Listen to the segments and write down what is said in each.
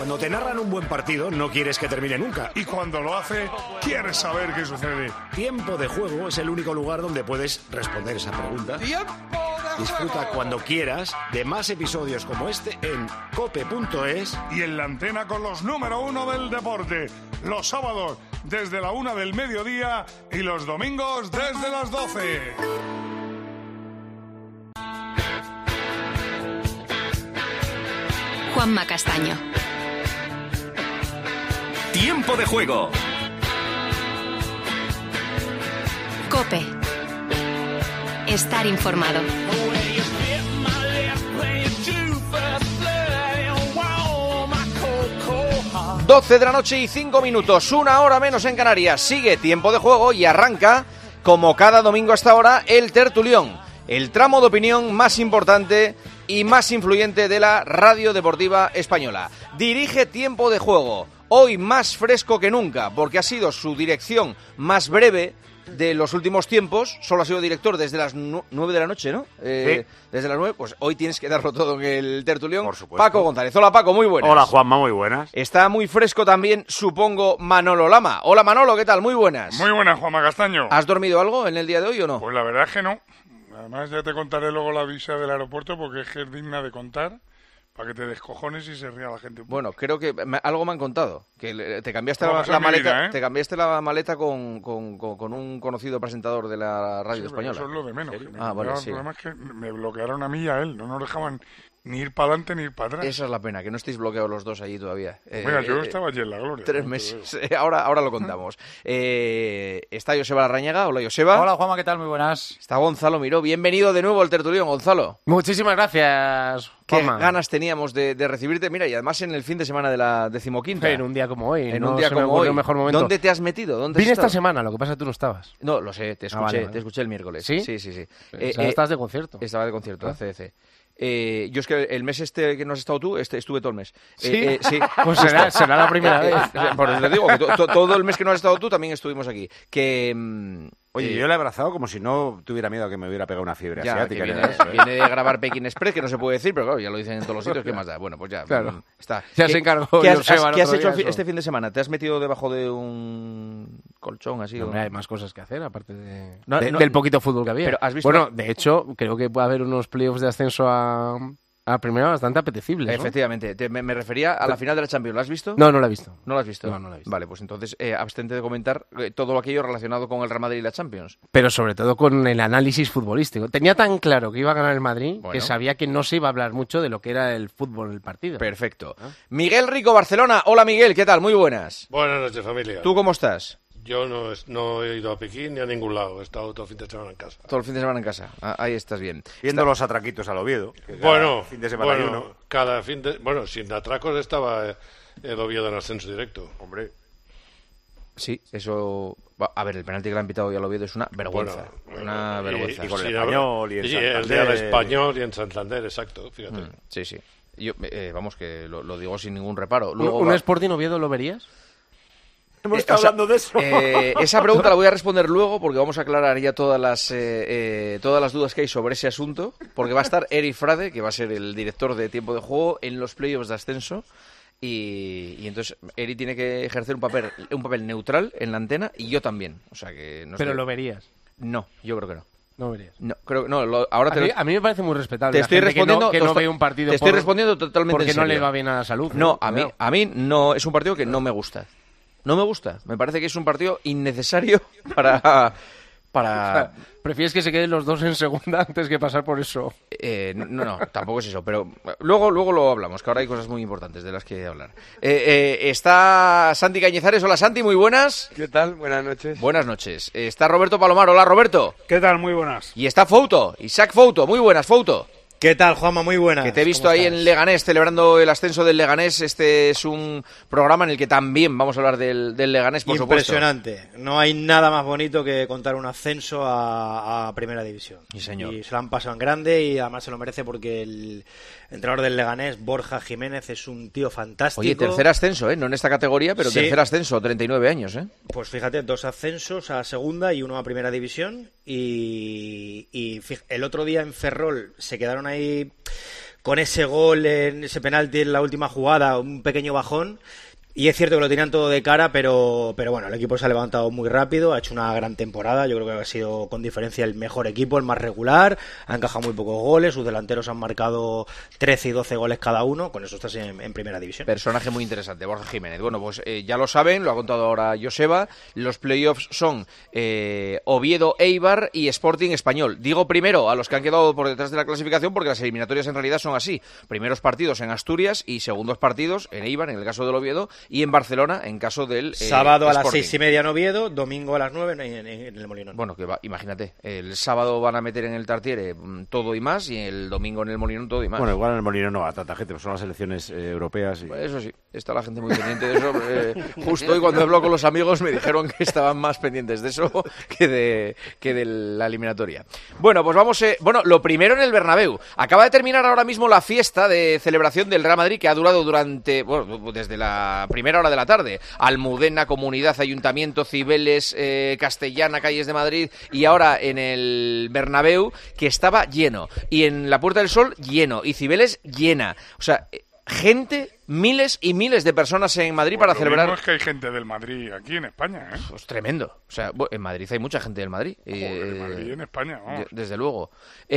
Cuando te narran un buen partido, no quieres que termine nunca. Y cuando lo hace, quieres saber qué sucede. Tiempo de Juego es el único lugar donde puedes responder esa pregunta. Disfruta cuando quieras de más episodios como este en cope.es y en la antena con los número 1 del deporte. Los sábados desde la 1 del mediodía y los domingos desde las 12. Juanma Castaño. Tiempo de Juego. COPE. Estar informado. 12 de la noche y 5 minutos, 1 hora menos en Canarias. Sigue Tiempo de Juego y arranca, como cada domingo hasta ahora, el Tertulión, el tramo de opinión más importante y más influyente de la radio deportiva española. Dirige Tiempo de Juego, hoy más fresco que nunca, porque ha sido su dirección más breve de los últimos tiempos. Solo ha sido director desde las 9 de la noche, ¿no? Sí. Desde las 9, pues hoy tienes que darlo todo en el Tertulión. Por supuesto. Paco González. Hola, Paco, muy buenas. Hola, Juanma, muy buenas. Está muy fresco también, supongo, Manolo Lama. Hola, Manolo, ¿qué tal? Muy buenas. Muy buenas, Juanma Castaño. ¿Has dormido algo en el día de hoy o no? Pues la verdad es que no. Además ya te contaré luego la visa del aeropuerto porque es que es digna de contar para que te descojones y se ría la gente. Bueno, creo que algo me han contado, que te cambiaste No, la en mi maleta, vida, ¿eh? te cambiaste la maleta con un conocido presentador de la radio Sí, española. Eso es lo de menos. Vale, sí. El problema es que me bloquearon a mí y a él. No nos dejaban ni ir para adelante ni ir para atrás. Esa es la pena, que no estéis bloqueados los dos allí todavía. Mira, yo estaba allí en la gloria. 3 meses. Ahora lo contamos. Está Joseba Larrañaga. Hola, Joseba. Hola, Juanma, ¿qué tal? Muy buenas. Está Gonzalo Miró. Bienvenido de nuevo al Tertulión, Gonzalo. Muchísimas gracias, Qué Juanma. ganas teníamos de recibirte. Mira, y además en el fin de semana de la 15ª. En un día como hoy. En no un día se me como ocurrió hoy. mejor momento. ¿Dónde te has metido? ¿Dónde has Vine esta estado? semana, lo que pasa es que tú no estabas. No, lo sé, te escuché, vale. te escuché el miércoles. ¿Sí? Sí. O sea, estás de concierto. Estaba de concierto, la CDC. Yo es que el mes que no has estado tú, estuve todo el mes. ¿Sí? Sí. Pues será la primera vez. Por eso te digo, que todo el mes que no has estado tú también estuvimos aquí. Oye, yo le he abrazado como si no tuviera miedo a que me hubiera pegado una fiebre Ya, asiática. que ni nada de viene eso, ¿eh? de grabar Pekín Express, que no se puede decir, pero claro, ya lo dicen en todos los sitios, ¿qué más da? Bueno, pues ya, Claro. Está. Ya se encargó ¿Qué has Joseba el hecho otro día, este eso. fin de semana? ¿Te has metido debajo de un colchón así? Hombre, o... hay más cosas que hacer, aparte No, del poquito fútbol que había. Pero ¿has visto? Bueno, de hecho, creo que puede haber unos playoffs de ascenso a primera bastante apetecibles, ¿no? Efectivamente. Me refería a la final de la Champions. ¿La has visto? No la he visto. ¿No la has visto? No la he visto. Vale, pues entonces abstente de comentar todo aquello relacionado con el Real Madrid y la Champions. Pero sobre todo con el análisis futbolístico. Tenía tan claro que iba a ganar el Madrid Bueno. que sabía que no se iba a hablar mucho de lo que era el fútbol, el partido. Perfecto. Miguel Rico, Barcelona. Hola, Miguel, ¿qué tal? Muy buenas. Buenas noches, familia. ¿Tú cómo estás? Yo no he ido a Pekín ni a ningún lado. He estado todo el fin de semana en casa. Todo el fin de semana en casa. Ahí estás bien. Viendo los atraquitos al Oviedo. que cada Bueno, fin de semana hay uno. sin atracos estaba el Oviedo en ascenso directo. Hombre, Sí, eso... A ver, el penalti que le han pitado hoy al Oviedo es una vergüenza. Una vergüenza. y con el sin Español y el el día del Santander. Español y en Santander, exacto, fíjate. Sí. Yo, vamos, que lo digo sin ningún reparo. ¿Un Luego Sporting Oviedo lo verías? hemos estado hablando de eso. Esa pregunta la voy a responder luego porque vamos a aclarar ya todas las dudas que hay sobre ese asunto, porque va a estar Eric Frade, que va a ser el director de Tiempo de Juego en los playoffs de ascenso, y entonces Eric tiene que ejercer un papel neutral en la antena y yo también. O sea que no Pero estoy- lo verías. No, yo creo que no. No lo verías. No, creo no, ahora A mí me parece muy respetable. te la estoy gente respondiendo que no ve un partido te estoy respondiendo totalmente porque en no le serio. va bien a la salud. No, a Cuidado. mí no, es un partido que no me gusta. No me gusta. Me parece que es un partido innecesario para O sea, prefieres que se queden los dos en segunda antes que pasar por eso. No, tampoco es eso, pero luego lo hablamos, que ahora hay cosas muy importantes de las que hablar. Está Santi Cañizares. Hola, Santi, muy buenas. ¿Qué tal? Buenas noches. Buenas noches. Está Roberto Palomar. Hola, Roberto. ¿Qué tal? Muy buenas. Y está Fouto, Isaac Fouto. Muy buenas, Fouto. ¿Qué tal, Juanma? Muy buenas. Que te he visto ahí en Leganés, celebrando el ascenso del Leganés. Este es un programa en el que también vamos a hablar del Leganés, por supuesto. Impresionante. No hay nada más bonito que contar un ascenso a Primera División. Sí, señor. Y se lo han pasado en grande y además se lo merece porque el entrenador del Leganés, Borja Jiménez, es un tío fantástico. Oye, tercer ascenso, no en esta categoría, pero Sí. tercer ascenso, 39 años, Pues fíjate, 2 ascensos a Segunda y 1 a Primera División. Y el otro día en Ferrol se quedaron ahí con ese gol, en ese penalti en la última jugada, un pequeño bajón. Y es cierto que lo tenían todo de cara, pero bueno, el equipo se ha levantado muy rápido, ha hecho una gran temporada, yo creo que ha sido con diferencia el mejor equipo, el más regular, ha encajado muy pocos goles, sus delanteros han marcado 13 y 12 goles cada uno, con eso estás en primera división. Personaje muy interesante, Borja Jiménez. Bueno, pues ya lo saben, lo ha contado ahora Joseba, los playoffs son Oviedo, Eibar y Sporting Español. Digo primero a los que han quedado por detrás de la clasificación porque las eliminatorias en realidad son así, primeros partidos en Asturias y segundos partidos en Eibar, en el caso del Oviedo, y en Barcelona, en caso del sábado a Sporting. las 6:30 en Oviedo, domingo a las 9 en el Molinón. Bueno, que va, imagínate, el sábado van a meter en el Tartiere todo y más, y el domingo en el Molinón todo y más. Bueno, igual en el Molinón no va tanta gente, pues son las elecciones europeas. Y... Pues eso sí, está la gente muy pendiente de eso. Justo hoy cuando hablo con los amigos me dijeron que estaban más pendientes de eso que de la eliminatoria. Bueno, pues vamos... bueno, lo primero en el Bernabéu. Acaba de terminar ahora mismo la fiesta de celebración del Real Madrid, que ha durado desde la primera hora de la tarde. Almudena, Comunidad, Ayuntamiento, Cibeles, Castellana, Calles de Madrid, y ahora en el Bernabéu, que estaba lleno, y en la Puerta del Sol lleno, y Cibeles llena. O sea, gente, miles y miles de personas en Madrid para celebrar. No es que hay gente del Madrid aquí en España, ¿eh? Pues tremendo. O sea, en Madrid hay mucha gente del Madrid. Joder, Madrid en España, vamos. Desde luego.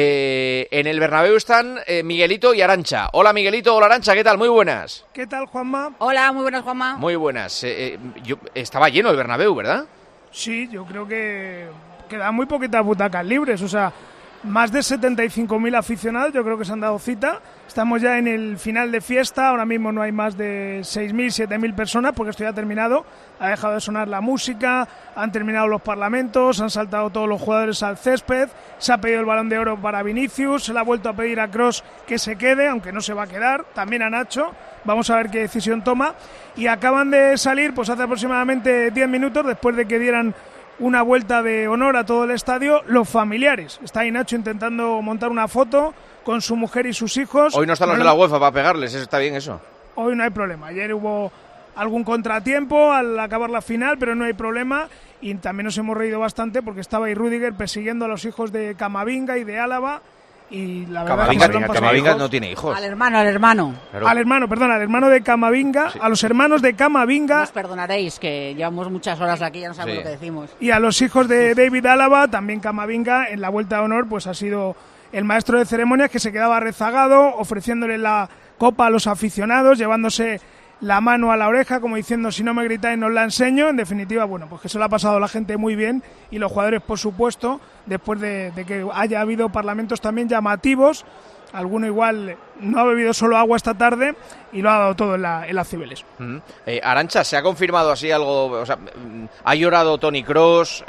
En el Bernabéu están Miguelito y Arantxa. Hola Miguelito, hola Arantxa, ¿qué tal? Muy buenas. ¿Qué tal, Juanma? Hola, muy buenas, Juanma. Muy buenas. Estaba lleno el Bernabéu, ¿verdad? Sí, yo creo que quedan muy poquitas butacas libres, o sea, más de 75.000 aficionados, yo creo que se han dado cita. Estamos ya en el final de fiesta, ahora mismo no hay más de 6.000, 7.000 personas porque esto ya ha terminado. Ha dejado de sonar la música, han terminado los parlamentos, han saltado todos los jugadores al césped, se ha pedido el Balón de Oro para Vinicius, se le ha vuelto a pedir a Kroos que se quede, aunque no se va a quedar, también a Nacho. Vamos a ver qué decisión toma. Y acaban de salir pues hace aproximadamente 10 minutos, después de que dieran una vuelta de honor a todo el estadio, los familiares. Está ahí Nacho intentando montar una foto con su mujer y sus hijos. Hoy no están los de la UEFA para pegarles, eso está bien eso. Hoy no hay problema. Ayer hubo algún contratiempo al acabar la final, pero no hay problema. Y también nos hemos reído bastante porque estaba ahí Rüdiger persiguiendo a los hijos de Camavinga y de Álava. Y la verdad Camavinga no tiene hijos. Al hermano. Claro. Al hermano de Camavinga, sí. A los hermanos de Camavinga. Nos perdonaréis que llevamos muchas horas aquí, ya no sabemos lo que decimos. Y a los hijos de David Álava, también Camavinga, en la vuelta de honor, pues ha sido el maestro de ceremonias que se quedaba rezagado, ofreciéndole la copa a los aficionados, llevándose la mano a la oreja, como diciendo, si no me gritáis no os la enseño. En definitiva, bueno, pues que se lo ha pasado la gente muy bien, y los jugadores, por supuesto, después de que haya habido parlamentos también llamativos. Alguno igual no ha bebido solo agua esta tarde y lo ha dado todo en las Cibeles. Arantxa, ¿se ha confirmado así algo? O sea, ¿ha llorado Toni Kroos?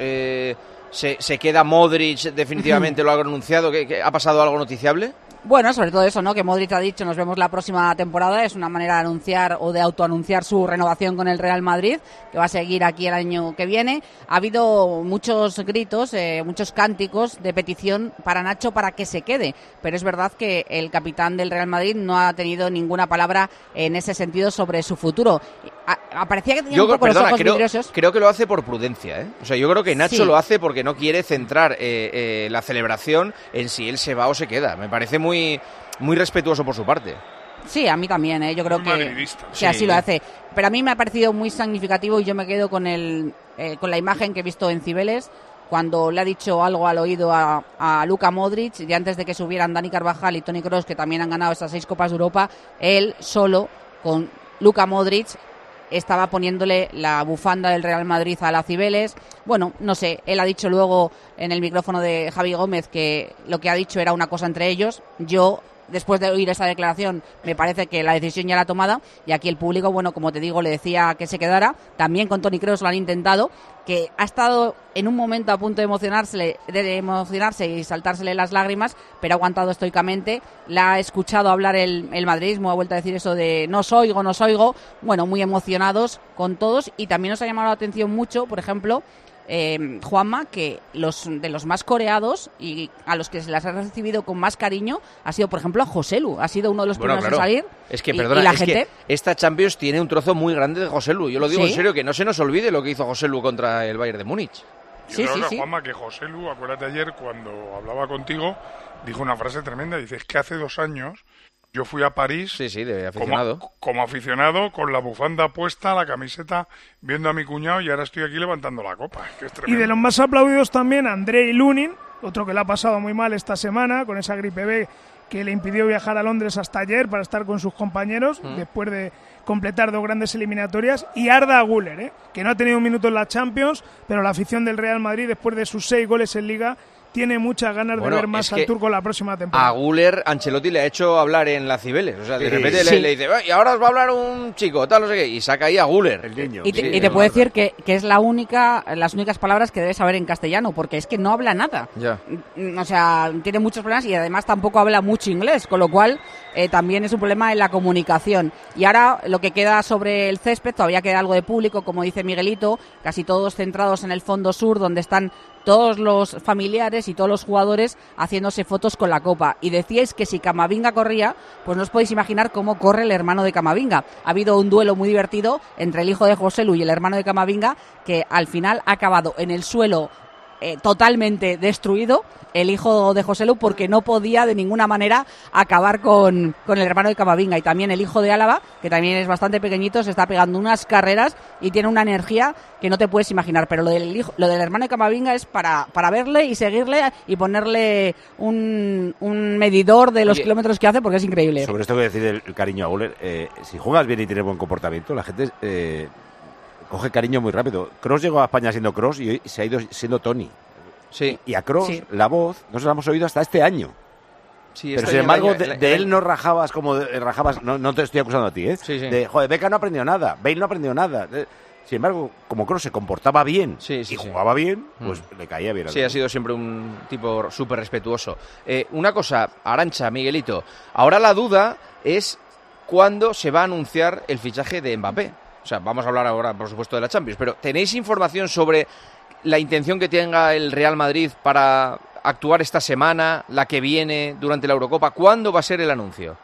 ¿Se queda Modric? Definitivamente lo ha anunciado. ¿Ha pasado algo noticiable? Bueno, sobre todo eso, ¿no? Que Modric ha dicho, nos vemos la próxima temporada. Es una manera de anunciar o de autoanunciar su renovación con el Real Madrid, que va a seguir aquí el año que viene. Ha habido muchos gritos, muchos cánticos de petición para Nacho para que se quede, pero es verdad que el capitán del Real Madrid no ha tenido ninguna palabra en ese sentido sobre su futuro. Parecía que tenía un poco los ojos vidriosos. Creo que lo hace por prudencia, ¿eh? O sea, yo creo que Nacho lo hace porque no quiere centrar la celebración en si él se va o se queda. Me parece muy respetuoso por su parte. Sí, a mí también, yo creo que así lo hace. Pero a mí me ha parecido muy significativo y yo me quedo con la imagen que he visto en Cibeles, cuando le ha dicho algo al oído a Luka Modric, y antes de que subieran Dani Carvajal y Toni Kroos, que también han ganado estas 6 Copas de Europa, él solo con Luka Modric estaba poniéndole la bufanda del Real Madrid a la Cibeles. Bueno, no sé, él ha dicho luego en el micrófono de Javi Gómez que lo que ha dicho era una cosa entre ellos. Yo, después de oír esa declaración, me parece que la decisión ya la ha tomada, y aquí el público, bueno, como te digo, le decía que se quedara. También con Toni Kroos lo han intentado, que ha estado en un momento a punto de emocionarse y saltársele las lágrimas, pero ha aguantado estoicamente. La ha escuchado hablar el madridismo, ha vuelto a decir eso de no os oigo. Bueno, muy emocionados con todos, y también nos ha llamado la atención mucho, por ejemplo, Juanma, que de los más coreados y a los que se las ha recibido con más cariño ha sido, por ejemplo, a Joselu. Ha sido uno de los primeros en salir. Es que, perdona, que esta Champions tiene un trozo muy grande de Joselu. Yo lo digo en serio, que no se nos olvide lo que hizo Joselu contra el Bayern de Múnich. Yo creo que, Juanma, que Joselu, acuérdate ayer cuando hablaba contigo, dijo una frase tremenda. Dice, es que hace 2 años Yo fui a París de aficionado. Como aficionado, con la bufanda puesta, la camiseta, viendo a mi cuñado, y ahora estoy aquí levantando la copa. Que es tremendo. Y de los más aplaudidos también, Andrei Lunin, otro que le ha pasado muy mal esta semana, con esa gripe B que le impidió viajar a Londres hasta ayer para estar con sus compañeros, después de completar 2 grandes eliminatorias. Y Arda Güler, que no ha tenido un minuto en la Champions, pero la afición del Real Madrid, después de sus 6 goles en Liga, tiene muchas ganas de ver más al turco la próxima temporada. A Güler, Ancelotti le ha hecho hablar en la Cibeles. O sea, de repente le dice, y ahora os va a hablar un chico, tal, no sé qué, y saca ahí a Güler. El niño. Y te puedo decir que es las únicas palabras que debe saber en castellano, porque es que no habla nada. Ya. O sea, tiene muchos problemas y además tampoco habla mucho inglés, con lo cual también es un problema en la comunicación. Y ahora lo que queda sobre el césped, todavía queda algo de público, como dice Miguelito, casi todos centrados en el fondo sur, donde están todos los familiares y todos los jugadores haciéndose fotos con la copa. Y decíais que si Camavinga corría, pues no os podéis imaginar cómo corre el hermano de Camavinga. Ha habido un duelo muy divertido entre el hijo de Joselu y el hermano de Camavinga, que al final ha acabado en el suelo totalmente destruido, el hijo de Joselu, porque no podía de ninguna manera acabar con el hermano de Camavinga. Y también el hijo de Álava, que también es bastante pequeñito, se está pegando unas carreras y tiene una energía que no te puedes imaginar. Pero lo del hermano de Camavinga es para verle y seguirle y ponerle un medidor de los kilómetros que hace, porque es increíble. Sobre esto que decir el cariño a Güler, si juegas bien y tienes buen comportamiento, la gente coge cariño muy rápido. Kroos llegó a España siendo Kroos y hoy se ha ido siendo Tony. Sí. Y a Kroos, la voz, no se la hemos oído hasta este año. Sí, pero sin embargo, de él no rajabas como rajabas, no te estoy acusando a ti, ¿eh? Sí. De, joder, Beckham no ha aprendido nada, Bale no ha aprendido nada. Sin embargo, como Kroos se comportaba bien y jugaba bien, pues le caía bien. Sí, ha sido siempre un tipo súper respetuoso. Una cosa, Arantxa, Miguelito, ahora la duda es cuándo se va a anunciar el fichaje de Mbappé. O sea, vamos a hablar ahora, por supuesto, de la Champions, pero ¿tenéis información sobre la intención que tenga el Real Madrid para actuar esta semana, la que viene, durante la Eurocopa? ¿Cuándo va a ser el anuncio?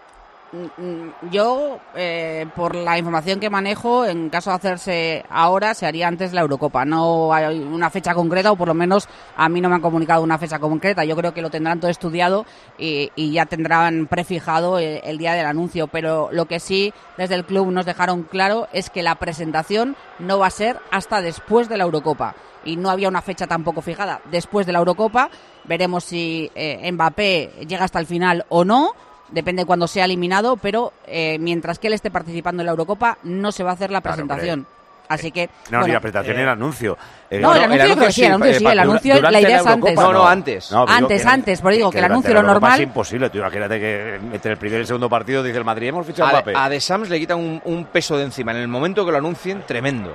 Yo, por la información que manejo, en caso de hacerse ahora, se haría antes la Eurocopa. No hay una fecha concreta, o por lo menos a mí no me han comunicado una fecha concreta. Yo creo que lo tendrán todo estudiado y ya tendrán prefijado el día del anuncio. Pero lo que sí, desde el club nos dejaron claro es que la presentación no va a ser hasta después de la Eurocopa. Y no había una fecha tampoco fijada. Después de la Eurocopa veremos si Mbappé llega hasta el final o no. Depende de cuando sea eliminado, pero mientras que él esté participando en la Eurocopa no se va a hacer la presentación. Así que no, bueno, ni la presentación ni el anuncio. El anuncio sí, el anuncio, la idea es antes. Antes. No, antes, por digo que el anuncio lo normal. Es imposible, tú imagínate que entre el primer y el segundo partido dice el Madrid, hemos fichado a Mbappé. A De Sams le quitan un peso de encima. En el momento que lo anuncien, tremendo.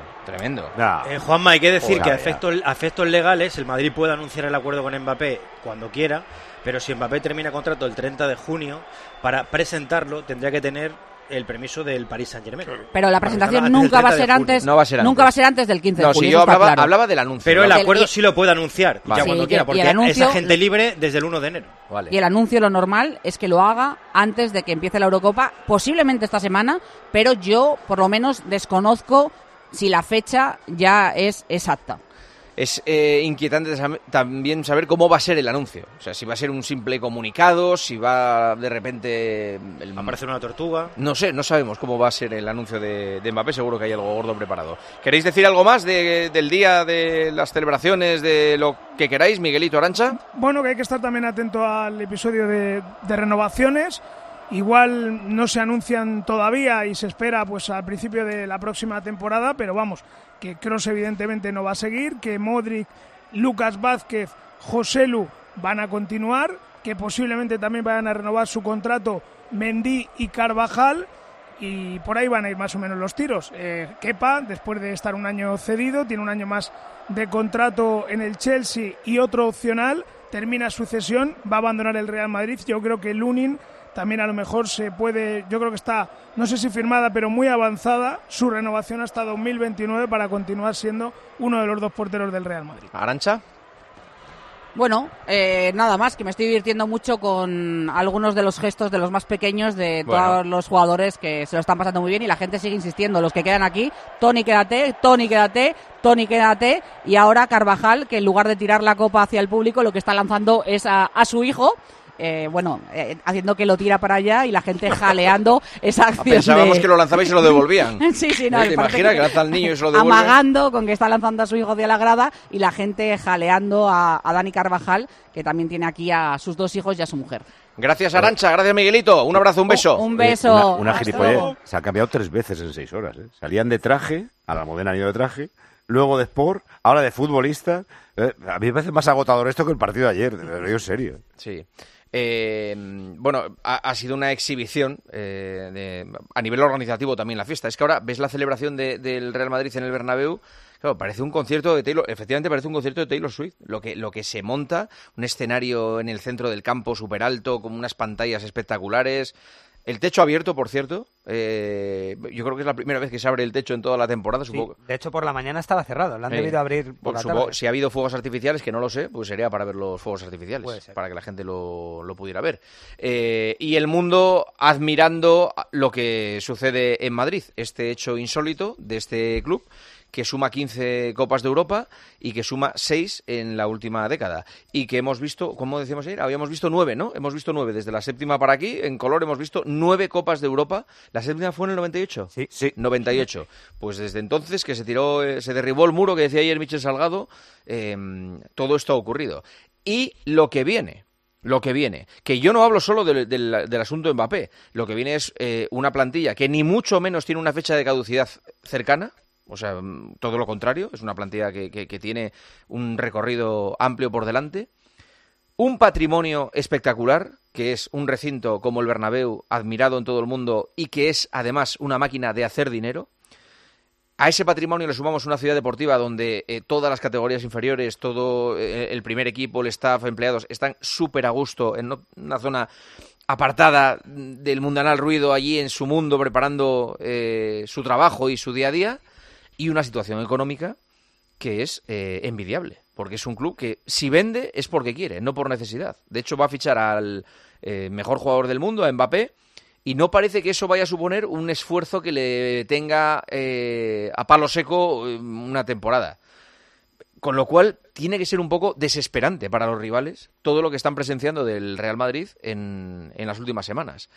Juanma, hay que decir que a efectos legales el Madrid puede anunciar el acuerdo con Mbappé cuando quiera, pero si Mbappé termina contrato el 30 de junio, para presentarlo tendría que tener el permiso del Paris Saint-Germain. Pero la presentación nunca va a ser antes. Nunca va a ser antes del 15 de junio. Si yo hablaba del anuncio. Pero el acuerdo sí lo puede anunciar ya cuando quiera, porque es agente libre desde el 1 de enero. Vale. Y el anuncio, lo normal es que lo haga antes de que empiece la Eurocopa, posiblemente esta semana, pero yo por lo menos desconozco si la fecha ya es exacta. Es inquietante también saber cómo va a ser el anuncio. O sea, si va a ser un simple comunicado, si va de repente... ¿Va a aparecer una tortuga? No sé, no sabemos cómo va a ser el anuncio de Mbappé. Seguro que hay algo gordo preparado. ¿Queréis decir algo más del día, de las celebraciones, de lo que queráis, Miguelito, Arantxa? Bueno, que hay que estar también atento al episodio de renovaciones. Igual no se anuncian todavía y se espera pues al principio de la próxima temporada, pero vamos, que Kroos evidentemente no va a seguir, que Modric, Lucas Vázquez, Joselu van a continuar, que posiblemente también vayan a renovar su contrato Mendy y Carvajal, y por ahí van a ir más o menos los tiros. Kepa, después de estar un año cedido, tiene un año más de contrato en el Chelsea y otro opcional, termina su cesión, va a abandonar el Real Madrid. Yo creo que Lunin también a lo mejor se puede, yo creo que está, no sé si firmada, pero muy avanzada su renovación hasta 2029 para continuar siendo uno de los dos porteros del Real Madrid. ¿Arantxa? Bueno, nada más, que me estoy divirtiendo mucho con algunos de los gestos de los más pequeños de todos los jugadores que se lo están pasando muy bien y la gente sigue insistiendo, los que quedan aquí, Toni quédate, Toni quédate, Toni quédate, y ahora Carvajal, que en lugar de tirar la copa hacia el público lo que está lanzando es a su hijo, haciendo que lo tira para allá y la gente jaleando esa acción. Pensábamos que lo lanzaba y se lo devolvían. Sí, no. ¿Te imaginas que lanza al niño y se lo devuelve? Amagando con que está lanzando a su hijo hacia la grada y la gente jaleando a Dani Carvajal, que también tiene aquí a sus 2 hijos y a su mujer. Gracias, Arantxa. Gracias, Miguelito. Un abrazo, un beso. Un beso. Una gilipollez. Se ha cambiado 3 veces en 6 horas. Salían de traje, a la Almudena han ido de traje, luego de sport, ahora de futbolista. A mí me parece más agotador esto que el partido de ayer, lo digo en serio. Sí. Ha sido una exhibición a nivel organizativo también la fiesta. Es que ahora ves la celebración del Real Madrid en el Bernabéu. Claro, parece un concierto de Taylor, efectivamente parece un concierto de Taylor Swift, lo que se monta, un escenario en el centro del campo súper alto, con unas pantallas espectaculares, el techo abierto, por cierto, yo creo que es la primera vez que se abre el techo en toda la temporada, supongo. Sí, de hecho por la mañana estaba cerrado, lo han debido abrir por la tarde. Si ha habido fuegos artificiales, que no lo sé, pues sería para ver los fuegos artificiales, para que la gente lo pudiera ver. Y el mundo admirando lo que sucede en Madrid, este hecho insólito de este club, que suma 15 Copas de Europa y que suma 6 en la última década. Y que hemos visto, como decíamos ayer, habíamos visto 9, ¿no? Hemos visto 9. Desde la séptima para aquí, en color, hemos visto 9 Copas de Europa. ¿La séptima fue en el 98? Sí. 98. Pues desde entonces que se derribó el muro que decía ayer Michel Salgado, todo esto ha ocurrido. Y lo que viene, que yo no hablo solo del asunto de Mbappé, lo que viene es una plantilla que ni mucho menos tiene una fecha de caducidad cercana. O sea, todo lo contrario, es una plantilla que tiene un recorrido amplio por delante. Un patrimonio espectacular, que es un recinto como el Bernabéu, admirado en todo el mundo y que es además una máquina de hacer dinero. A ese patrimonio le sumamos una ciudad deportiva donde todas las categorías inferiores, todo el primer equipo, el staff, empleados, están súper a gusto en una zona apartada del mundanal ruido, allí en su mundo, preparando su trabajo y su día a día. Y una situación económica que es envidiable, porque es un club que si vende es porque quiere, no por necesidad. De hecho, va a fichar al mejor jugador del mundo, a Mbappé, y no parece que eso vaya a suponer un esfuerzo que le tenga a palo seco una temporada. Con lo cual, tiene que ser un poco desesperante para los rivales todo lo que están presenciando del Real Madrid en las últimas semanas.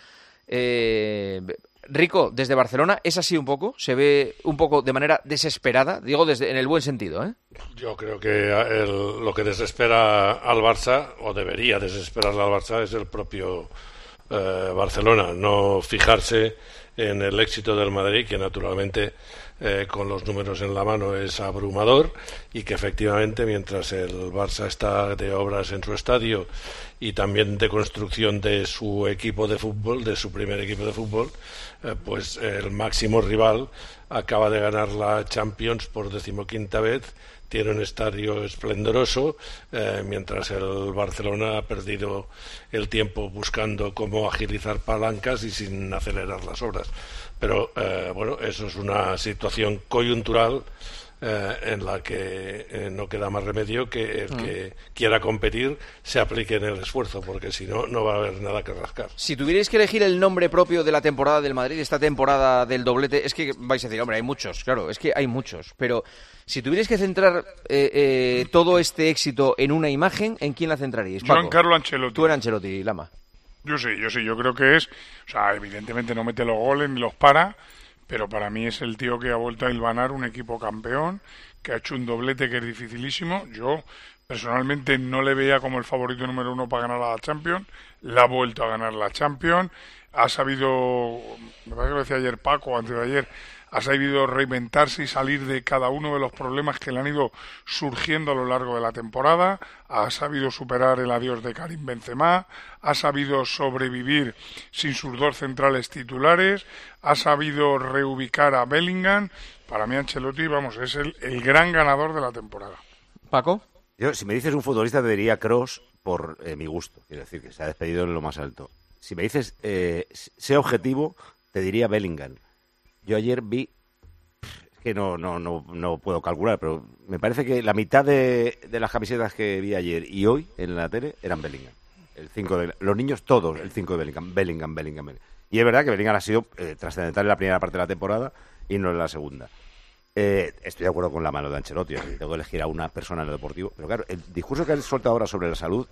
Rico, desde Barcelona, ¿es así un poco? ¿Se ve un poco de manera desesperada? Digo, en el buen sentido, ¿eh? Yo creo que lo que desespera al Barça, o debería desesperarle al Barça, es el propio Barcelona. No fijarse en el éxito del Madrid, que naturalmente con los números en la mano es abrumador, y que efectivamente mientras el Barça está de obras en su estadio y también de construcción de su equipo de fútbol, de su primer equipo de fútbol, pues el máximo rival acaba de ganar la Champions por 15ª vez, tiene un estadio esplendoroso, mientras el Barcelona ha perdido el tiempo buscando cómo agilizar palancas y sin acelerar las obras. Pero eso es una situación coyuntural en la que no queda más remedio que el que quiera competir se aplique en el esfuerzo, porque si no, no va a haber nada que rascar. Si tuvierais que elegir el nombre propio de la temporada del Madrid, esta temporada del doblete, es que vais a decir, hombre, hay muchos, claro, es que hay muchos, pero si tuvierais que centrar todo este éxito en una imagen, ¿en quién la centraríais? Yo en Carlo Ancelotti. Tú en Ancelotti, Lama. Yo sí, yo creo que es, o sea, evidentemente no mete los goles ni los para, pero para mí es el tío que ha vuelto a hilvanar un equipo campeón, que ha hecho un doblete que es dificilísimo. Yo personalmente no le veía como el favorito número 1 para ganar la Champions, la ha vuelto a ganar la Champions, ha sabido, me parece que lo decía ayer Paco, antes de ayer, ha sabido reinventarse y salir de cada uno de los problemas que le han ido surgiendo a lo largo de la temporada, ha sabido superar el adiós de Karim Benzema, ha sabido sobrevivir sin sus 2 centrales titulares, ha sabido reubicar a Bellingham. Para mí Ancelotti, es el gran ganador de la temporada. ¿Paco? Yo, si me dices un futbolista, te diría Kroos por mi gusto, quiero decir, que se ha despedido en lo más alto. Si me dices, sé objetivo, te diría Bellingham. Yo ayer vi, es que no puedo calcular, pero me parece que la mitad de las camisetas que vi ayer y hoy en la tele eran Bellingham. El 5 de los niños todos, el 5 de Bellingham. Y es verdad que Bellingham ha sido trascendental en la primera parte de la temporada y no en la segunda. Estoy de acuerdo con la mano de Ancelotti, tengo que elegir a una persona en lo deportivo, pero claro, el discurso que han soltado ahora sobre la salud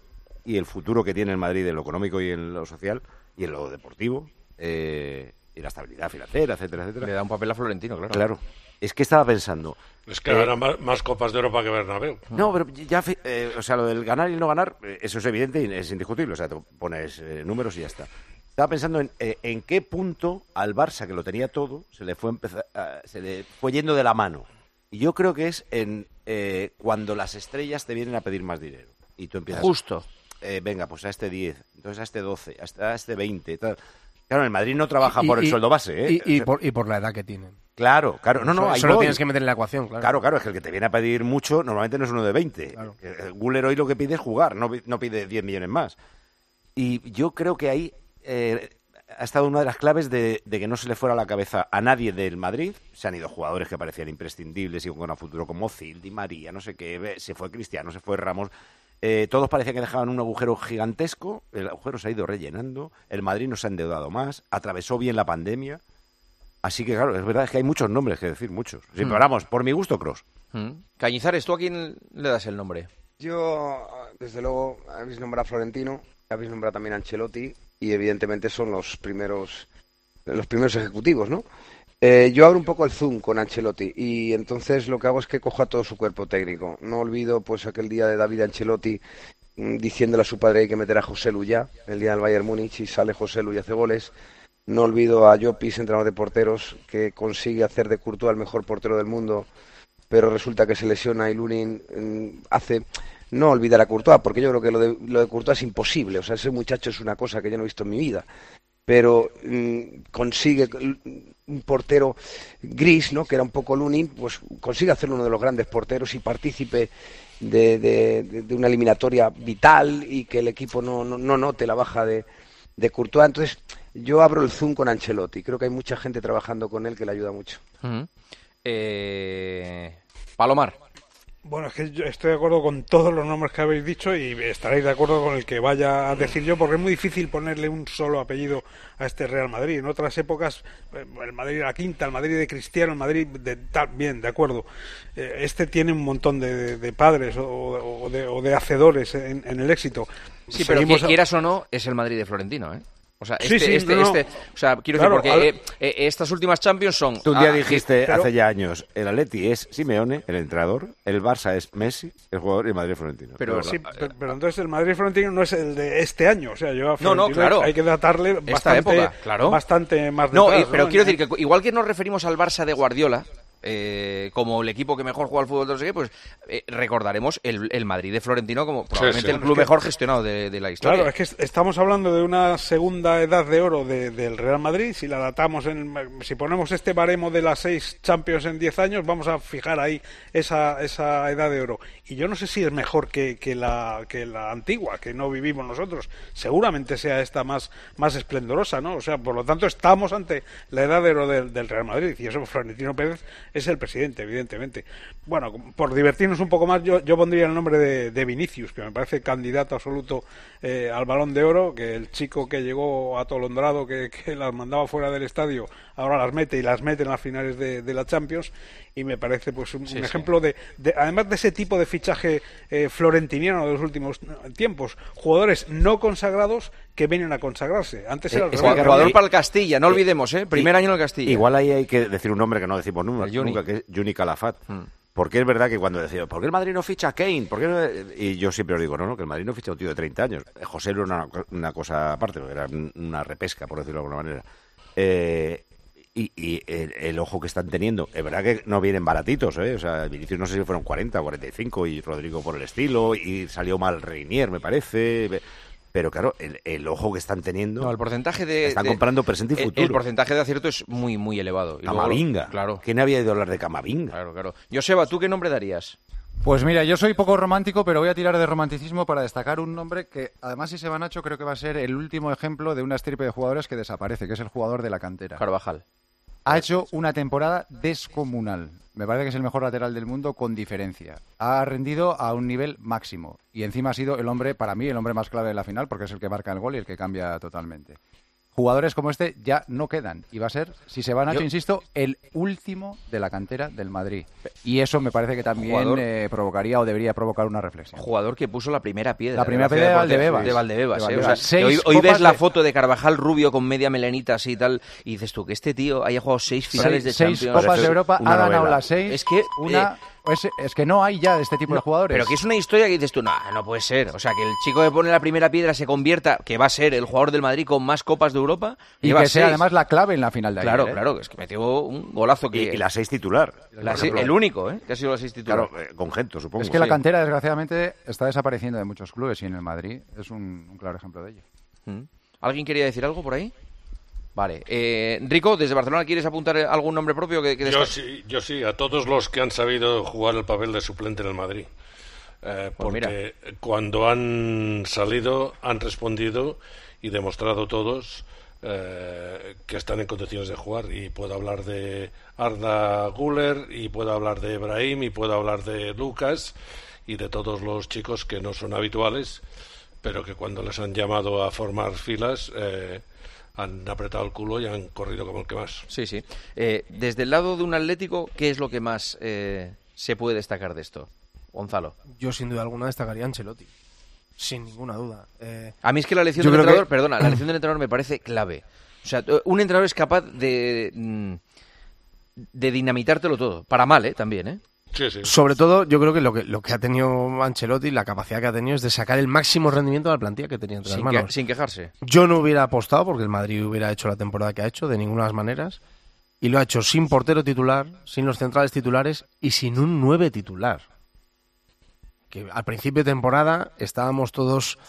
y el futuro que tiene el Madrid en lo económico y en lo social y en lo deportivo y la estabilidad financiera, etcétera, etcétera. Le da un papel a Florentino, claro. Claro. Es que estaba pensando... Es que gana más Copas de Europa que Bernabéu. No, pero ya... o sea, lo del ganar y no ganar, eso es evidente y es indiscutible. O sea, te pones números y ya está. Estaba pensando en qué punto al Barça, que lo tenía todo, se le fue yendo de la mano. Y yo creo que es cuando las estrellas te vienen a pedir más dinero. Y tú empiezas... Justo. Venga, pues a este 10, entonces a este 12, a este 20, tal. Claro, el Madrid no trabaja por el sueldo base, ¿eh? Y por la edad que tienen. Claro. No, eso lo tienes que meter en la ecuación, claro. Claro, es que el que te viene a pedir mucho normalmente no es uno de 20. Claro. Güler hoy lo que pide es jugar, no pide 10 millones más. Y yo creo que ahí ha estado una de las claves de que no se le fuera la cabeza a nadie del Madrid. Se han ido jugadores que parecían imprescindibles y con un futuro como Ozil, Di María, no sé qué, se fue Cristiano, se fue Ramos. Todos parecían que dejaban un agujero gigantesco, el agujero se ha ido rellenando, el Madrid no se ha endeudado más, atravesó bien la pandemia, así que claro, es verdad es que hay muchos nombres que decir, muchos. Sí, pero vamos, por mi gusto, Kroos. Cañizares, ¿tú a quién le das el nombre? Yo, desde luego, habéis nombrado a Florentino, habéis nombrado también a Ancelotti y evidentemente son los primeros ejecutivos, ¿no? Yo abro un poco el zoom con Ancelotti y entonces lo que hago es que cojo a todo su cuerpo técnico. No olvido pues aquel día de David Ancelotti diciéndole a su padre que hay que meter a Joselu ya, el día del Bayern Múnich, y sale Joselu y hace goles. No olvido a Llopis, entrenador de porteros, que consigue hacer de Courtois el mejor portero del mundo, pero resulta que se lesiona y Lunin hace... No olvidar a Courtois, porque yo creo que lo de Courtois es imposible. O sea, ese muchacho es una cosa que yo no he visto en mi vida. Pero consigue un portero gris, ¿no? Que era un poco Lunin, pues consigue hacerlo uno de los grandes porteros y partícipe de una eliminatoria vital y que el equipo no note la baja de Courtois. Entonces, yo abro el zoom con Ancelotti. Creo que hay mucha gente trabajando con él que le ayuda mucho. Palomar. Bueno, es que yo estoy de acuerdo con todos los nombres que habéis dicho y estaréis de acuerdo con el que vaya a decir yo, porque es muy difícil ponerle un solo apellido a este Real Madrid. En otras épocas, el Madrid era la quinta, el Madrid de Cristiano, el Madrid de tal, bien, de acuerdo. Este tiene un montón de padres o de hacedores en el éxito. Sí, pero quieras o no, es el Madrid de Florentino, ¿eh? O sea, o sea, quiero decir, porque estas últimas Champions son... Tú un día dijiste hace ya años, el Atleti es Simeone, el entrenador, el Barça es Messi, el jugador, y el Madrid es Florentino. Pero entonces el Madrid Florentino no es el de este año, o sea, yo a Florentino claro. hay que datarle bastante más detrás. Pero quiero decir que igual que nos referimos al Barça de Guardiola, como el equipo que mejor juega al fútbol de los equipos, pues recordaremos el Madrid de Florentino como probablemente el club mejor gestionado de la historia. Claro, es que estamos hablando de una segunda edad de oro del Real Madrid. Si la datamos, si ponemos este baremo de las 6 Champions en 10 años, vamos a fijar ahí esa edad de oro. Y yo no sé si es mejor que la antigua, que no vivimos nosotros. Seguramente sea esta más esplendorosa, ¿no? O sea, por lo tanto, estamos ante la edad de oro del Real Madrid. Y eso, Florentino Pérez es el presidente, evidentemente. Bueno, por divertirnos un poco más, yo pondría el nombre de Vinicius, que me parece candidato absoluto al Balón de Oro, que el chico que llegó atolondrado, que las mandaba fuera del estadio, ahora las mete en las finales de la Champions, y me parece pues un ejemplo de además de ese tipo de fichaje florentiniano de los últimos tiempos, jugadores no consagrados que vienen a consagrarse. Antes era el jugador para el Castilla, no olvidemos, primer año en el Castilla. Igual ahí hay que decir un nombre que no decimos nunca, que es Juni Calafat. Porque es verdad que cuando decía, ¿por qué el Madrid no ficha a Kane? ¿Por qué no? Y yo siempre os digo, no, que el Madrid no ficha a un tío de 30 años. José era una cosa aparte, era una repesca, por decirlo de alguna manera. Y el ojo que están teniendo, es verdad que no vienen baratitos, O sea, Vinicius no sé si fueron 40 o 45 y Rodrigo por el estilo, y salió mal Reinier, me parece. Pero claro, el ojo que están teniendo... No, el porcentaje están comprando presente y futuro. El porcentaje de acierto es muy, muy elevado. Camavinga. Claro. ¿Quién había ido a hablar de Camavinga? Claro. Joseba, ¿tú qué nombre darías? Pues mira, yo soy poco romántico, pero voy a tirar de romanticismo para destacar un nombre que, además, si se va Nacho, creo que va a ser el último ejemplo de una estirpe de jugadores que desaparece, que es el jugador de la cantera. Carvajal. Ha hecho una temporada descomunal. Me parece que es el mejor lateral del mundo con diferencia. Ha rendido a un nivel máximo. Y encima ha sido para mí, el hombre más clave de la final, porque es el que marca el gol y el que cambia totalmente. jugadores como este ya no quedan. Y va a ser, si se va Nacho, insisto, el último de la cantera del Madrid. Y eso me parece que también provocaría o debería provocar una reflexión. Jugador que puso la primera piedra. La primera piedra de Valdebebas. De Valdebebas. O sea, hoy ves la foto de Carvajal rubio con media melenita así y tal, y dices tú que este tío haya jugado 6 finales de Champions. 6 Copas de Europa, ha ganado las 6. Es que... Es que no hay ya de este tipo de jugadores. Pero que es una historia que dices tú, no puede ser. O sea, que el chico que pone la primera piedra se convierta, que va a ser el jugador del Madrid con más copas de Europa. Y que sea además la clave en la final de ayer. Claro, es que metió un golazo. Y la 6 titular. El único, que ha sido la 6 titular. Claro, con Gento, supongo. Es que la cantera, desgraciadamente, está desapareciendo de muchos clubes y en el Madrid es un claro ejemplo de ello. ¿Alguien quería decir algo por ahí? Vale. Rico, desde Barcelona, ¿quieres apuntar algún nombre propio? Yo sí, a todos los que han sabido jugar el papel de suplente en el Madrid. Porque cuando han salido, han respondido y demostrado todos que están en condiciones de jugar. Y puedo hablar de Arda Güler, y puedo hablar de Brahim, y puedo hablar de Lucas, y de todos los chicos que no son habituales, pero que cuando les han llamado a formar filas... han apretado el culo y han corrido como el que más. Sí. Desde el lado de un Atlético, ¿qué es lo que más se puede destacar de esto? Gonzalo. Yo, sin duda alguna, destacaría a Ancelotti. Sin ninguna duda. A mí es que la elección del entrenador, la elección del entrenador me parece clave. O sea, un entrenador es capaz de dinamitártelo todo. Para mal, también, Sí. Sobre todo, yo creo que lo que ha tenido Ancelotti, la capacidad que ha tenido es de sacar el máximo rendimiento de la plantilla que tenía entre las manos. Sin quejarse. Yo no hubiera apostado porque el Madrid hubiera hecho la temporada que ha hecho, de ninguna de las maneras, y lo ha hecho sin portero titular, sin los centrales titulares y sin un 9 titular. Que al principio de temporada estábamos todos,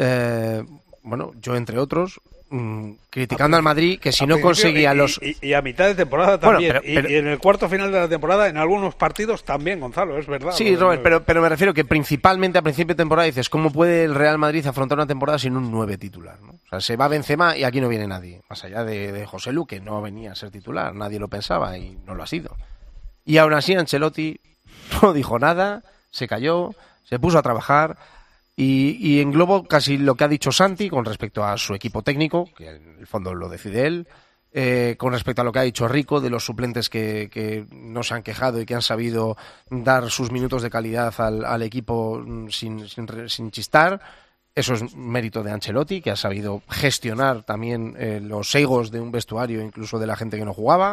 yo entre otros... criticando al Madrid que si no conseguía los... Y a mitad de temporada también. Pero... Y en el cuarto final de la temporada, en algunos partidos también, Gonzalo, es verdad. Sí, Robert, pero me refiero que principalmente a principio de temporada dices, ¿cómo puede el Real Madrid afrontar una temporada sin un 9 titular? ¿No? O sea, se va Benzema y aquí no viene nadie. Más allá de José Lu, que no venía a ser titular, nadie lo pensaba y no lo ha sido. Y aún así Ancelotti no dijo nada, se calló, se puso a trabajar... Y englobo casi lo que ha dicho Santi con respecto a su equipo técnico, que en el fondo lo decide él, con respecto a lo que ha dicho Rico de los suplentes que no se han quejado y que han sabido dar sus minutos de calidad al equipo sin chistar. Eso es mérito de Ancelotti, que ha sabido gestionar también los egos de un vestuario, incluso de la gente que no jugaba.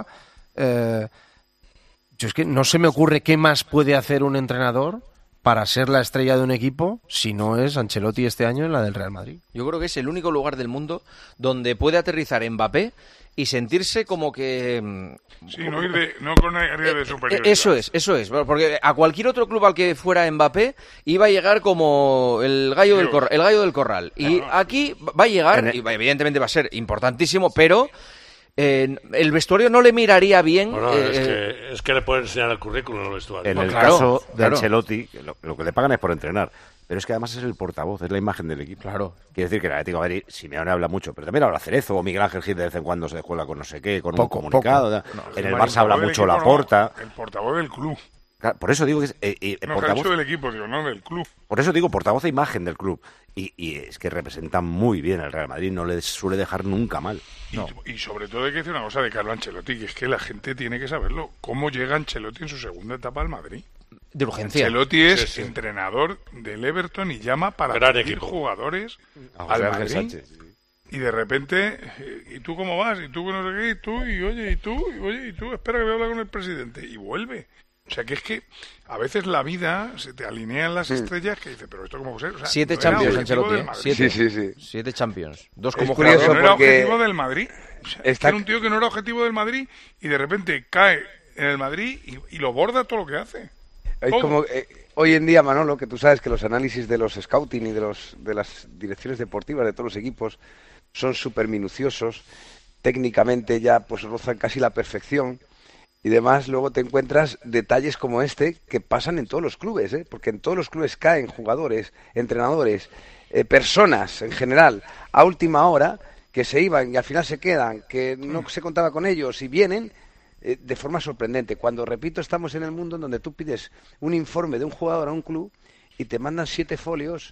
Yo es que no se me ocurre qué más puede hacer un entrenador para ser la estrella de un equipo, si no es Ancelotti este año en la del Real Madrid. Yo creo que es el único lugar del mundo donde puede aterrizar Mbappé y sentirse como que... Sí, no con área de superioridad. Eso es, porque a cualquier otro club al que fuera Mbappé iba a llegar como el gallo del corral. Y aquí va a llegar, y evidentemente va a ser importantísimo, pero... el vestuario no le miraría bien. Bueno, es que le pueden enseñar el currículum al vestuario. En el caso de Ancelotti, lo que le pagan es por entrenar. Pero es que además es el portavoz, es la imagen del equipo. Claro. Quiere decir que el Atlético de Madrid, Simeone habla mucho, pero también habla Cerezo o Miguel Ángel Gil de vez en cuando se descuela con no sé qué, con un comunicado. En el Barça habla mucho Laporta. El portavoz del club. Por eso digo que es portavoz del equipo, no del club. Por eso digo portavoz de imagen del club. Y es que representa muy bien al Real Madrid, no les suele dejar nunca mal. Y sobre todo hay que decir una cosa de Carlo Ancelotti, que es que la gente tiene que saberlo. ¿Cómo llega Ancelotti en su segunda etapa al Madrid? De urgencia. Ancelotti es entrenador del Everton y llama para traer jugadores al Madrid. Sánchez. Y de repente, ¿y tú cómo vas? ¿Y tú no sé qué? ¿Y tú? ¿Y tú? Espera que voy a hablar con el presidente. Y vuelve. O sea, que es que a veces la vida se te alinean las estrellas que dices, pero esto cómo puede ser. O sea, 7 Champions, Ancelotti. 7 Champions. 2 como jugador. No era objetivo del Madrid. O sea, era un tío que no era objetivo del Madrid y de repente cae en el Madrid y lo borda todo lo que hace. Es como hoy en día, Manolo, que tú sabes que los análisis de los scouting y de las direcciones deportivas de todos los equipos son súper minuciosos, técnicamente ya pues rozan casi la perfección. Y demás, luego te encuentras detalles como este que pasan en todos los clubes, porque en todos los clubes caen jugadores, entrenadores, personas en general, a última hora, que se iban y al final se quedan, que no se contaba con ellos y vienen de forma sorprendente. Cuando, repito, estamos en el mundo en donde tú pides un informe de un jugador a un club y te mandan 7 folios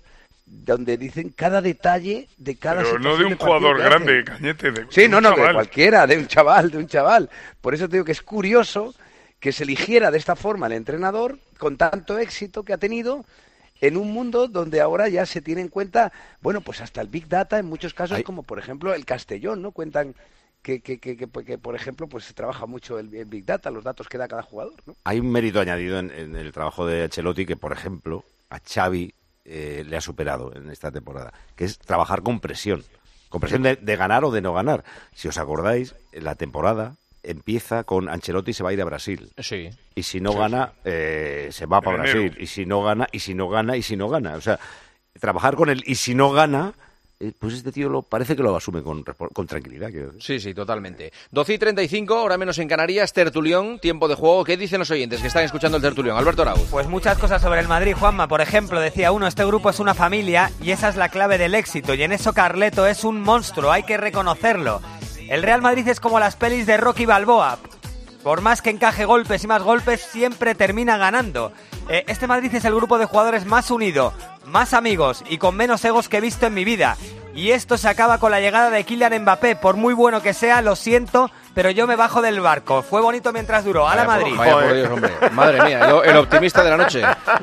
donde dicen cada detalle de cada situación. Pero no de un jugador grande, Cañete. Sí, no, de cualquiera, de un chaval. Por eso te digo que es curioso que se eligiera de esta forma el entrenador con tanto éxito que ha tenido en un mundo donde ahora ya se tiene en cuenta, bueno, pues hasta el Big Data en muchos casos, como por ejemplo el Castellón, ¿no? Cuentan que por ejemplo, pues se trabaja mucho el Big Data, los datos que da cada jugador, ¿no? Hay un mérito añadido en el trabajo de Ancelotti que, por ejemplo, a Xavi le ha superado en esta temporada, que es trabajar con presión de ganar o de no ganar. Si os acordáis, la temporada empieza con Ancelotti se va a ir a Brasil. Sí. Y si no gana, se va para Brasil. Y si no gana. O sea, trabajar con él y si no gana, pues este tío parece que lo asume con tranquilidad. Sí, totalmente. 12:35, ahora menos en Canarias, tertulión, tiempo de juego. ¿Qué dicen los oyentes que están escuchando el tertulión? Alberto Arauz. Pues muchas cosas sobre el Madrid, Juanma. Por ejemplo, decía uno, este grupo es una familia y esa es la clave del éxito. Y en eso Carleto es un monstruo, hay que reconocerlo. El Real Madrid es como las pelis de Rocky Balboa. Por más que encaje golpes y más golpes, siempre termina ganando. Este Madrid es el grupo de jugadores más unido, más amigos y con menos egos que he visto en mi vida. Y esto se acaba con la llegada de Kylian Mbappé. Por muy bueno que sea, lo siento, pero yo me bajo del barco. Fue bonito mientras duró. ¡A la Madrid! Vaya por Dios, hombre. Madre mía, el optimista de la noche.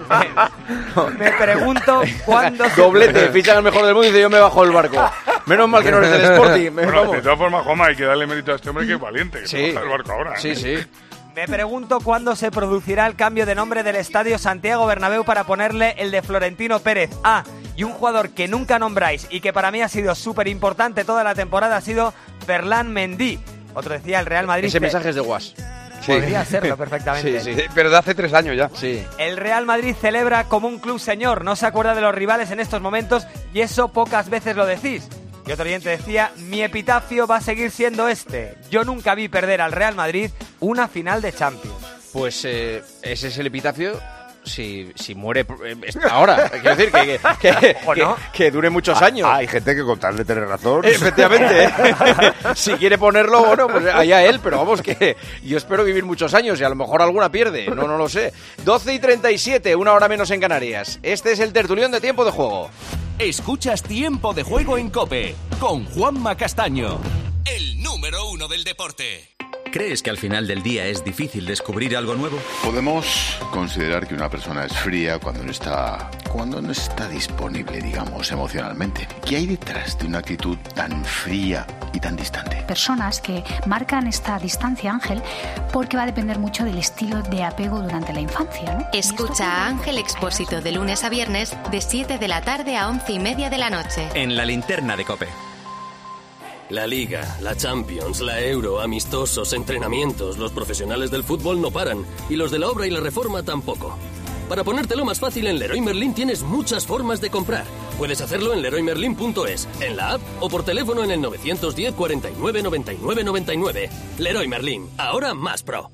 Me pregunto cuándo... Doblete, fichan al mejor del mundo y dice yo me bajo del barco. Menos mal que no eres del Sporting. Bueno, de todas formas, Juanma, hay que darle mérito a este hombre que es valiente, que se baja del barco ahora. Sí. Me pregunto cuándo se producirá el cambio de nombre del estadio Santiago Bernabéu para ponerle el de Florentino Pérez. Y un jugador que nunca nombráis y que para mí ha sido súper importante toda la temporada ha sido Ferland Mendy. Otro decía el Real Madrid... Ese mensaje es de Guas. Podría serlo perfectamente. Sí, pero de hace 3 años ya. Sí. El Real Madrid celebra como un club señor, no se acuerda de los rivales en estos momentos y eso pocas veces lo decís. Y otro oyente decía, mi epitafio va a seguir siendo este. Yo nunca vi perder al Real Madrid una final de Champions. Pues ese es el epitafio si muere ahora. Quiero decir que dure muchos años. Hay gente que con tal de tener razón. Efectivamente. Si quiere ponerlo, bueno, pues allá él. Pero vamos, que yo espero vivir muchos años y a lo mejor alguna pierde. No lo sé. 12:37, una hora menos en Canarias. Este es el tertulión de Tiempo de Juego. Escuchas Tiempo de Juego en COPE con Juanma Castaño, el número 1 del deporte. ¿Crees que al final del día es difícil descubrir algo nuevo? Podemos considerar que una persona es fría cuando no está disponible, digamos, emocionalmente. ¿Qué hay detrás de una actitud tan fría y tan distante? Personas que marcan esta distancia, Ángel, porque va a depender mucho del estilo de apego durante la infancia, ¿no? Escucha a Ángel Expósito de lunes a viernes de 7 de la tarde a 11:30 de la noche. En la linterna de COPE. La Liga, la Champions, la Euro, amistosos, entrenamientos, los profesionales del fútbol no paran y los de la obra y la reforma tampoco. Para ponértelo más fácil, en Leroy Merlin tienes muchas formas de comprar. Puedes hacerlo en leroymerlin.es, en la app o por teléfono en el 910 49 99 99. Leroy Merlin, ahora más pro.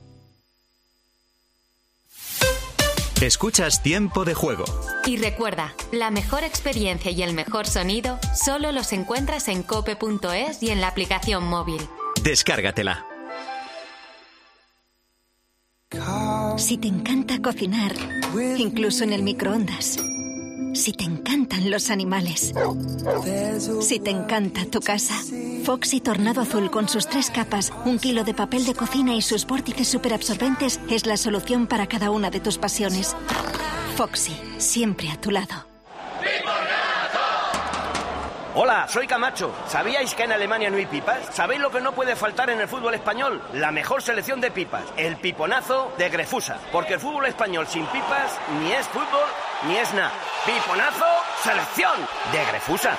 Escuchas Tiempo de Juego. Y recuerda, la mejor experiencia y el mejor sonido solo los encuentras en cope.es y en la aplicación móvil. Descárgatela. Si te encanta cocinar, incluso en el microondas. Si te encantan los animales. Si te encanta tu casa. Foxy Tornado Azul con sus 3 capas, 1 kilo de papel de cocina y sus vórtices superabsorbentes es la solución para cada una de tus pasiones. Foxy, siempre a tu lado. Hola, soy Camacho. ¿Sabíais que en Alemania no hay pipas? ¿Sabéis lo que no puede faltar en el fútbol español? La mejor selección de pipas, el piponazo de Grefusa. Porque el fútbol español sin pipas ni es fútbol ni es nada. Piponazo, selección de Grefusa.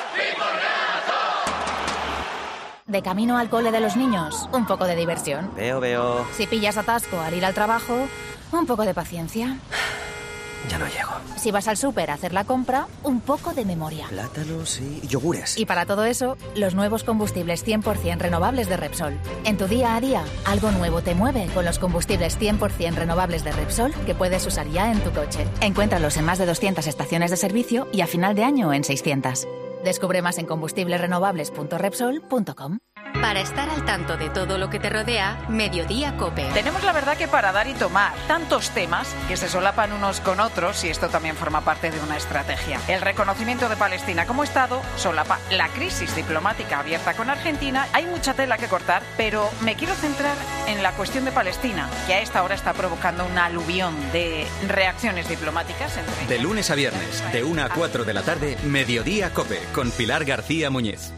De camino al cole de los niños, un poco de diversión. Veo. Si pillas atasco al ir al trabajo, un poco de paciencia. Ya no llego. Si vas al súper a hacer la compra, un poco de memoria. Plátanos y yogures. Y para todo eso, los nuevos combustibles 100% renovables de Repsol. En tu día a día, algo nuevo te mueve con los combustibles 100% renovables de Repsol que puedes usar ya en tu coche. Encuéntralos en más de 200 estaciones de servicio y a final de año en 600. Descubre más en combustiblesrenovables.repsol.com. Para estar al tanto de todo lo que te rodea, Mediodía COPE. Tenemos la verdad que para dar y tomar tantos temas que se solapan unos con otros y esto también forma parte de una estrategia. El reconocimiento de Palestina como Estado solapa la crisis diplomática abierta con Argentina. Hay mucha tela que cortar, pero me quiero centrar en la cuestión de Palestina, que a esta hora está provocando una aluvión de reacciones diplomáticas. De lunes a viernes, de 1 a 4 de la tarde, Mediodía COPE, con Pilar García Muñiz.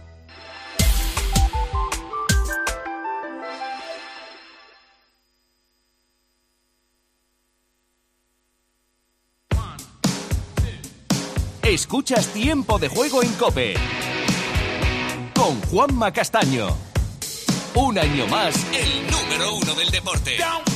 Escuchas Tiempo de Juego en COPE con Juanma Castaño. Un año más, el número 1 del deporte.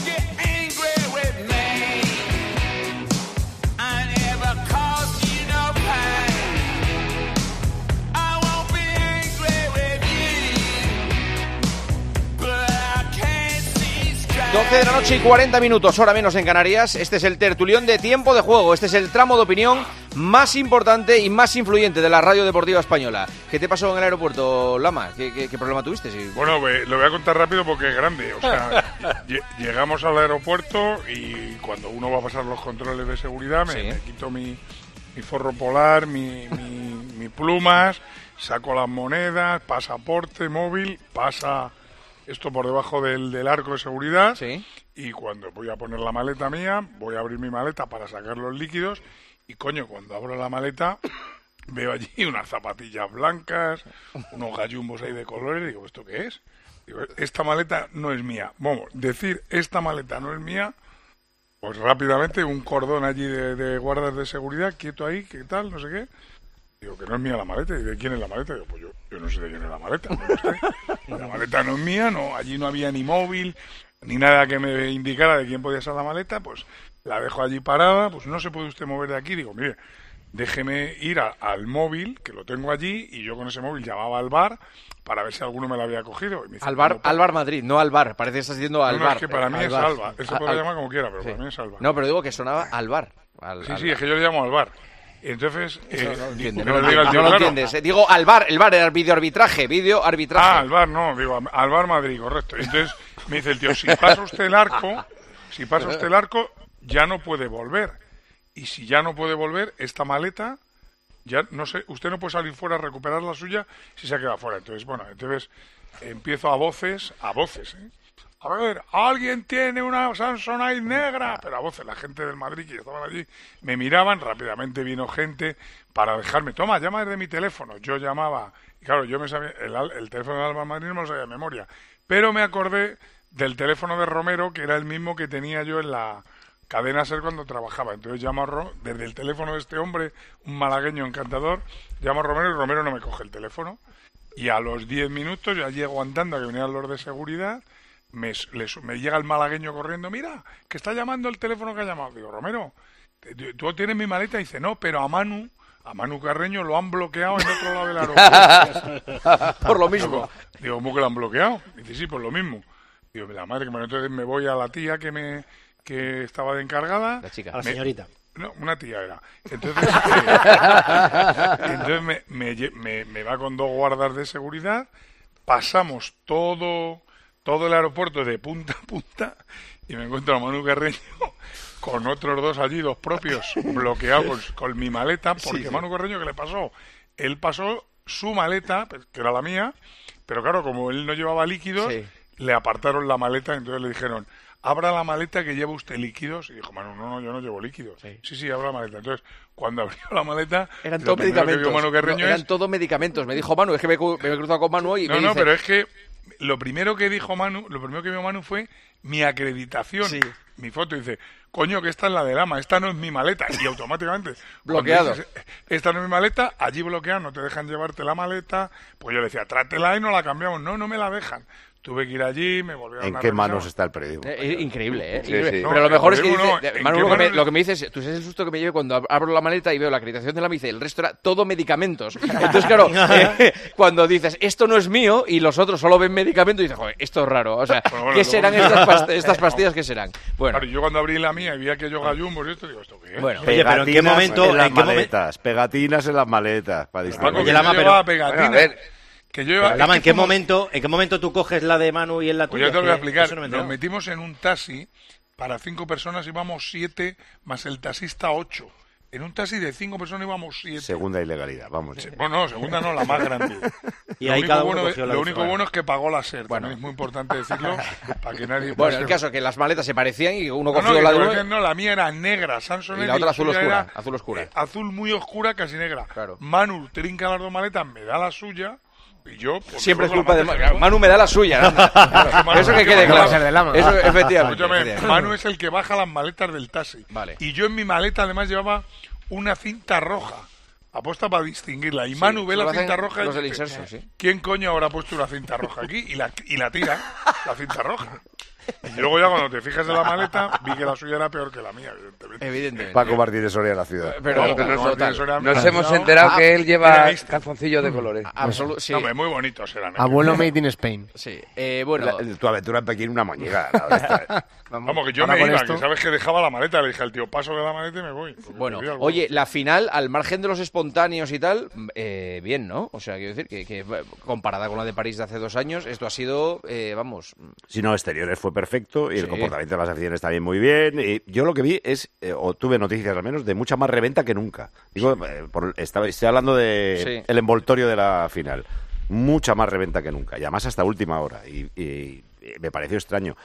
De la noche y 40 minutos, hora menos en Canarias. Este es el tertulión de Tiempo de Juego. Este es el tramo de opinión más importante y más influyente de la radio deportiva española. ¿Qué te pasó en el aeropuerto, Lama? ¿Qué problema tuviste? Sí. Bueno, lo voy a contar rápido porque es grande. O sea, llegamos al aeropuerto y cuando uno va a pasar los controles de seguridad me quito mi forro polar, mi plumas, saco las monedas, pasaporte, móvil, pasa esto por debajo del arco de seguridad. Sí. Y cuando voy a poner la maleta mía, voy a abrir mi maleta para sacar los líquidos y, coño, cuando abro la maleta veo allí unas zapatillas blancas, unos gallumbos ahí de colores y digo, ¿esto qué es? Digo, esta maleta no es mía. Vamos, decir esta maleta no es mía, pues rápidamente un cordón allí de guardas de seguridad, quieto ahí, ¿qué tal? No sé qué. Digo, que no es mía la maleta. ¿Y de quién es la maleta? Digo, pues yo no sé de quién es la maleta. No lo sé. La maleta no es mía, no, allí no había ni móvil, ni nada que me indicara de quién podía ser la maleta, pues la dejo allí parada, pues no se puede usted mover de aquí. Digo, mire, déjeme ir al móvil, que lo tengo allí, y yo con ese móvil llamaba al bar para ver si alguno me lo había cogido. Y me dice, al bar Madrid, no al bar. Parece que estás diciendo al bar. No, es que para mí es al bar. Él se puede llamar como quiera, pero para mí es al bar. No, pero digo que sonaba al bar. Sí, es que yo le llamo al bar. Entonces, no lo entiendes. Digo al bar, el bar era videoarbitraje. Ah, al bar no, digo al bar Madrid, correcto. Entonces me dice el tío, si pasa usted el arco, ya no puede volver. Y si ya no puede volver, esta maleta, ya no sé, usted no puede salir fuera a recuperar la suya si se ha quedado fuera. Entonces, bueno, empiezo a voces, A ver, alguien tiene una Samsonite negra, pero a voces la gente del Madrid que estaban allí me miraban, rápidamente vino gente para dejarme, toma, llama desde mi teléfono. Yo llamaba, y claro, yo me sabía, el teléfono de Alba Madrid no me lo sabía de memoria, pero me acordé del teléfono de Romero, que era el mismo que tenía yo en la cadena SER cuando trabajaba. Entonces llamo desde el teléfono de este hombre, un malagueño encantador, llamo a Romero y Romero no me coge el teléfono. Y a los 10 minutos ya llego andando a que venían los de seguridad. Me llega el malagueño corriendo, mira, que está llamando el teléfono que ha llamado. Digo, Romero, ¿tú tienes mi maleta? Y dice, no, pero a Manu Carreño lo han bloqueado en otro lado del aeropuerto. Por lo mismo. Digo, ¿cómo que lo han bloqueado? Y dice, sí, por lo mismo. Digo, la madre que me... Entonces me voy a la tía que estaba de encargada. La chica. A la señorita. No, una tía era. Entonces, me va con 2 guardas de seguridad, pasamos todo el aeropuerto de punta a punta y me encuentro a Manu Carreño con otros 2 allí, 2 propios, bloqueados con mi maleta, porque Manu Carreño, ¿qué le pasó? Él pasó su maleta, que era la mía, pero claro, como él no llevaba líquidos, le apartaron la maleta, entonces le dijeron, abra la maleta que lleva usted líquidos. Y dijo, Manu, no, yo no llevo líquidos. Sí, abra la maleta. Entonces, cuando abrió la maleta, eran todos medicamentos. Eran todos medicamentos. Me dijo Manu, es que me he cruzado con Manu hoy y me dice... pero es que lo primero que vio Manu fue mi acreditación. Sí. Mi foto, dice, coño, que esta es la de Lama, esta no es mi maleta. Y automáticamente, bloqueado. Dices, esta no es mi maleta, allí bloqueado, no te dejan llevarte la maleta. Pues yo le decía, trátela y no la cambiamos. No me la dejan. Tuve que ir allí, me volvieron a revisar. ¿En qué manos está el periodismo? Increíble, ¿eh? Sí. Pero lo mejor es que dice, Manu, lo que me dices, tú sabes el susto que me lleve cuando abro la maleta y veo la acreditación de la mice, el resto era todo medicamentos. Entonces, claro, cuando dices, esto no es mío, y los otros solo ven medicamentos, y dices, joder, esto es raro. O sea, ¿qué serán estas pastillas? ¿Qué serán? Bueno. Claro, yo cuando abrí la mía y vi aquellos gallumbos y esto, digo, ¿esto qué es? Bueno, oye, pero ¿en qué momento? En las maletas, pegatinas en las maletas, para distraer. Oye, Lama, pero... Pegatinas. Bueno, a ver, ¿En qué momento tú coges la de Manu y en la tuya? Pues yo te lo voy a explicar. Nos metimos en un taxi para 5 personas, íbamos 7, más el taxista 8. En un taxi de 5 personas íbamos 7. Segunda ilegalidad, vamos. Bueno, segunda no, la más grande. Y ahí cada uno cogió lo único bueno es que pagó la SER. Bueno, es muy importante decirlo para que nadie... Bueno, el caso es que las maletas se parecían y uno cogió la de uno... No, la mía era negra, Samsonite, y la otra azul oscura. Azul oscura. Azul muy oscura, casi negra. Claro. Manu trinca las 2 maletas, me da la suya... Y yo, siempre es culpa de Manu, me da la suya. Claro. Eso que quede claro. Eso, efectivamente. Manu es el que baja las maletas del taxi. Vale. Y yo en mi maleta además llevaba una cinta roja. Apuesta para distinguirla. Y Manu ve la cinta roja y dice, inserso, sí. ¿Quién coño habrá puesto una cinta roja aquí? Y la tira, la cinta roja. Y luego ya cuando te fijas en la maleta, vi que la suya era peor que la mía, evidentemente. Paco Martínez Soria de la ciudad. Pero nos hemos enterado que él lleva calzoncillos de colores. Sí. No, muy bonitos eran. Abuelo made in Spain. Sí. Bueno, tu aventura en Pekín, una moñiga. Vamos, que yo me iba, que sabes que dejaba la maleta, le dije al tío, paso de la maleta y me voy. Bueno, oye, la final, al margen de los espontáneos y tal, bien, ¿no? O sea, quiero decir que comparada con la de París de hace 2 años, esto ha sido, vamos... Si no, exteriores fue perfecto y el comportamiento de las aficiones también muy bien. Y yo lo que vi es, o tuve noticias al menos, de mucha más reventa que nunca. Digo, estoy hablando de el envoltorio de la final. Mucha más reventa que nunca, y además hasta última hora. Y me pareció extraño.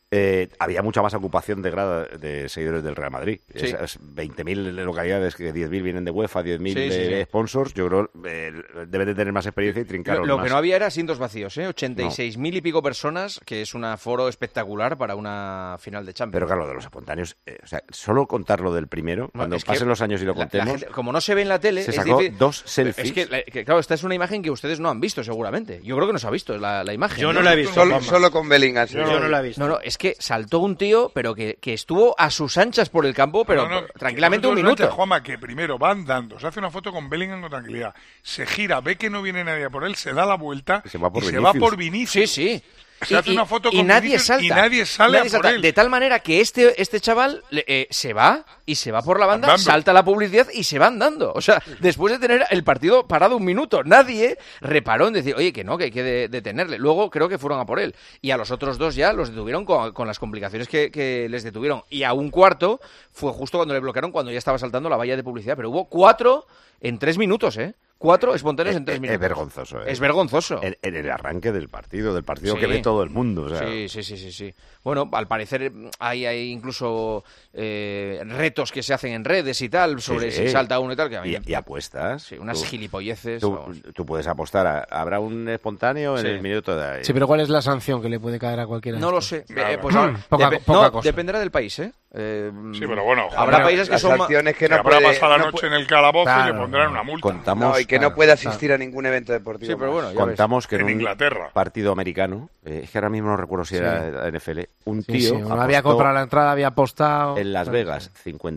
Había mucha más ocupación de grada de seguidores del Real Madrid. Sí. Esas 20.000 localidades, que 10.000 vienen de UEFA, 10.000 de sponsors, yo creo deben de tener más experiencia y trincaron Lo más. que no había era asientos vacíos, 86.000 y pico personas, que es un aforo espectacular para una final de Champions. Pero claro, de los espontáneos, o sea, solo contar lo del primero, cuando pasen los años y lo contemos... La gente, como no se ve en la tele... Se sacó 2 selfies. Es que, claro, esta es una imagen que ustedes no han visto, seguramente. Yo creo que no se ha visto la imagen. Yo no la he visto. Solo con Bellingham. Yo no la he visto. No, es que saltó un tío, pero que estuvo a sus anchas por el campo, pero tranquilamente un minuto. Juanma, que primero va andando, se hace una foto con Bellingham con tranquilidad, se gira, ve que no viene nadie por él, se da la vuelta y se va por Vinicius. Sí. Se hace una foto con y nadie Vinicius salta. Y nadie sale por él. De tal manera que este chaval se va por la banda, salta la publicidad y se va andando. O sea, después de tener el partido parado un minuto, nadie reparó en decir, oye, que no, que hay que detenerle. Luego creo que fueron a por él. Y a los otros 2 ya los detuvieron con las complicaciones que les detuvieron. Y a un cuarto fue justo cuando le bloquearon, cuando ya estaba saltando la valla de publicidad. Pero hubo 4 en 3 minutos, 4 espontáneos en 3 minutos. Es vergonzoso. Es vergonzoso. En el arranque del partido que ve todo el mundo. O sea. Sí. Bueno, al parecer hay incluso retos que se hacen en redes y tal, sobre si salta uno y tal. Y apuestas. Sí, unas gilipolleces. Tú puedes apostar. Habrá un espontáneo en el minuto de ahí. Sí, pero ¿cuál es la sanción que le puede caer a cualquiera? No lo sé. Pues poca cosa. Dependerá del país, Sí, pero bueno. Habrá países que son... que no habrá pasado la noche en el calabozo y le pondrán una multa. Contamos... y que no puede asistir a ningún evento deportivo. Sí, pero bueno, contamos que en Inglaterra, partido americano, es que ahora mismo no recuerdo si era NFL, un tío había comprado la entrada, había apostado en Las Vegas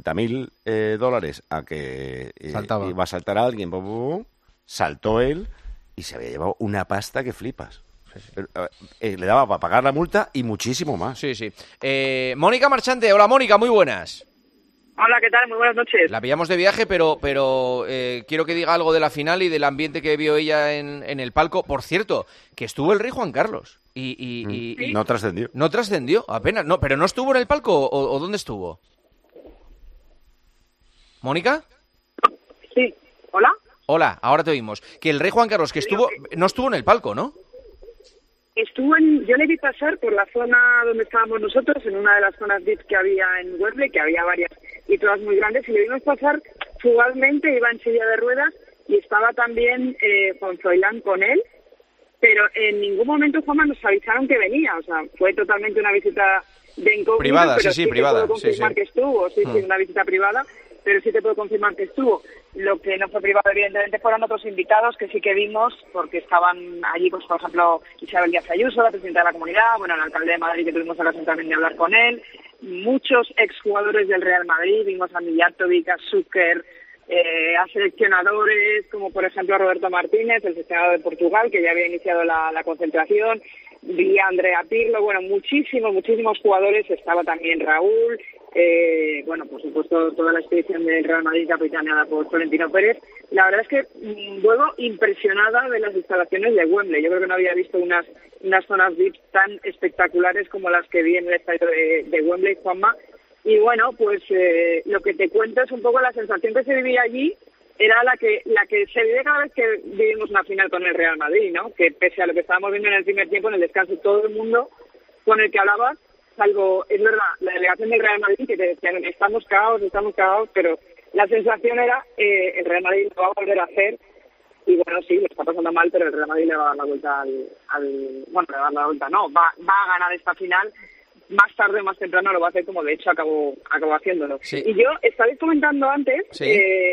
$50.000 a que iba a saltar a alguien, saltó él y se había llevado una pasta que flipas. Le daba para pagar la multa y muchísimo más. Sí. Mónica Marchante, hola Mónica, muy buenas. Hola, ¿qué tal? Muy buenas noches. La pillamos de viaje, pero quiero que diga algo de la final y del ambiente que vio ella en el palco. Por cierto, que estuvo el rey Juan Carlos y no trascendió. No trascendió, apenas. No, pero ¿no estuvo en el palco o dónde estuvo? ¿Mónica? Sí. ¿Hola? Hola, ahora te oímos. Que el rey Juan Carlos no estuvo en el palco, ¿no? Yo le vi pasar por la zona donde estábamos nosotros, en una de las zonas VIP que había en Wembley, que había varias y todas muy grandes, y le vimos pasar fugazmente, iba en silla de ruedas y estaba también Juan Froilán con él, pero en ningún momento, Juanma, nos avisaron que venía, o sea, fue totalmente una visita de incógnito, privada, pero sí, privada. Te puedo confirmar que estuvo, una visita privada, pero sí te puedo confirmar que estuvo. Lo que no fue privado, evidentemente, fueron otros invitados que sí que vimos, porque estaban allí, pues por ejemplo, Isabel Díaz Ayuso, la presidenta de la comunidad, el alcalde de Madrid, que tuvimos la ocasión también de hablar con él, muchos exjugadores del Real Madrid, vimos a Mijatovic, a Zucker, a seleccionadores, como por ejemplo a Roberto Martínez, el seleccionador de Portugal, que ya había iniciado la concentración, vi a Andrea Pirlo, muchísimos jugadores, estaba también Raúl, bueno, por supuesto, toda la expedición del Real Madrid capitaneada por Florentino Pérez. La verdad es que luego impresionada de las instalaciones de Wembley. Yo creo que no había visto unas zonas VIP tan espectaculares como las que vi en el estadio de Wembley, Juanma. Y bueno, pues lo que te cuento es un poco la sensación que se vivía allí, era la que se vive cada vez que vivimos una final con el Real Madrid, ¿no? Que pese a lo que estábamos viendo en el primer tiempo, en el descanso, todo el mundo con el que hablabas, salvo, es verdad, la delegación del Real Madrid, que te decían, estamos cagados, pero la sensación era, el Real Madrid lo va a volver a hacer, y bueno, sí, lo está pasando mal, pero el Real Madrid le va a dar la vuelta bueno, le va a dar la vuelta, no, va a ganar esta final, más tarde o más temprano lo va a hacer, como de hecho acabó haciéndolo. Sí. Y yo, estabais comentando antes, sí,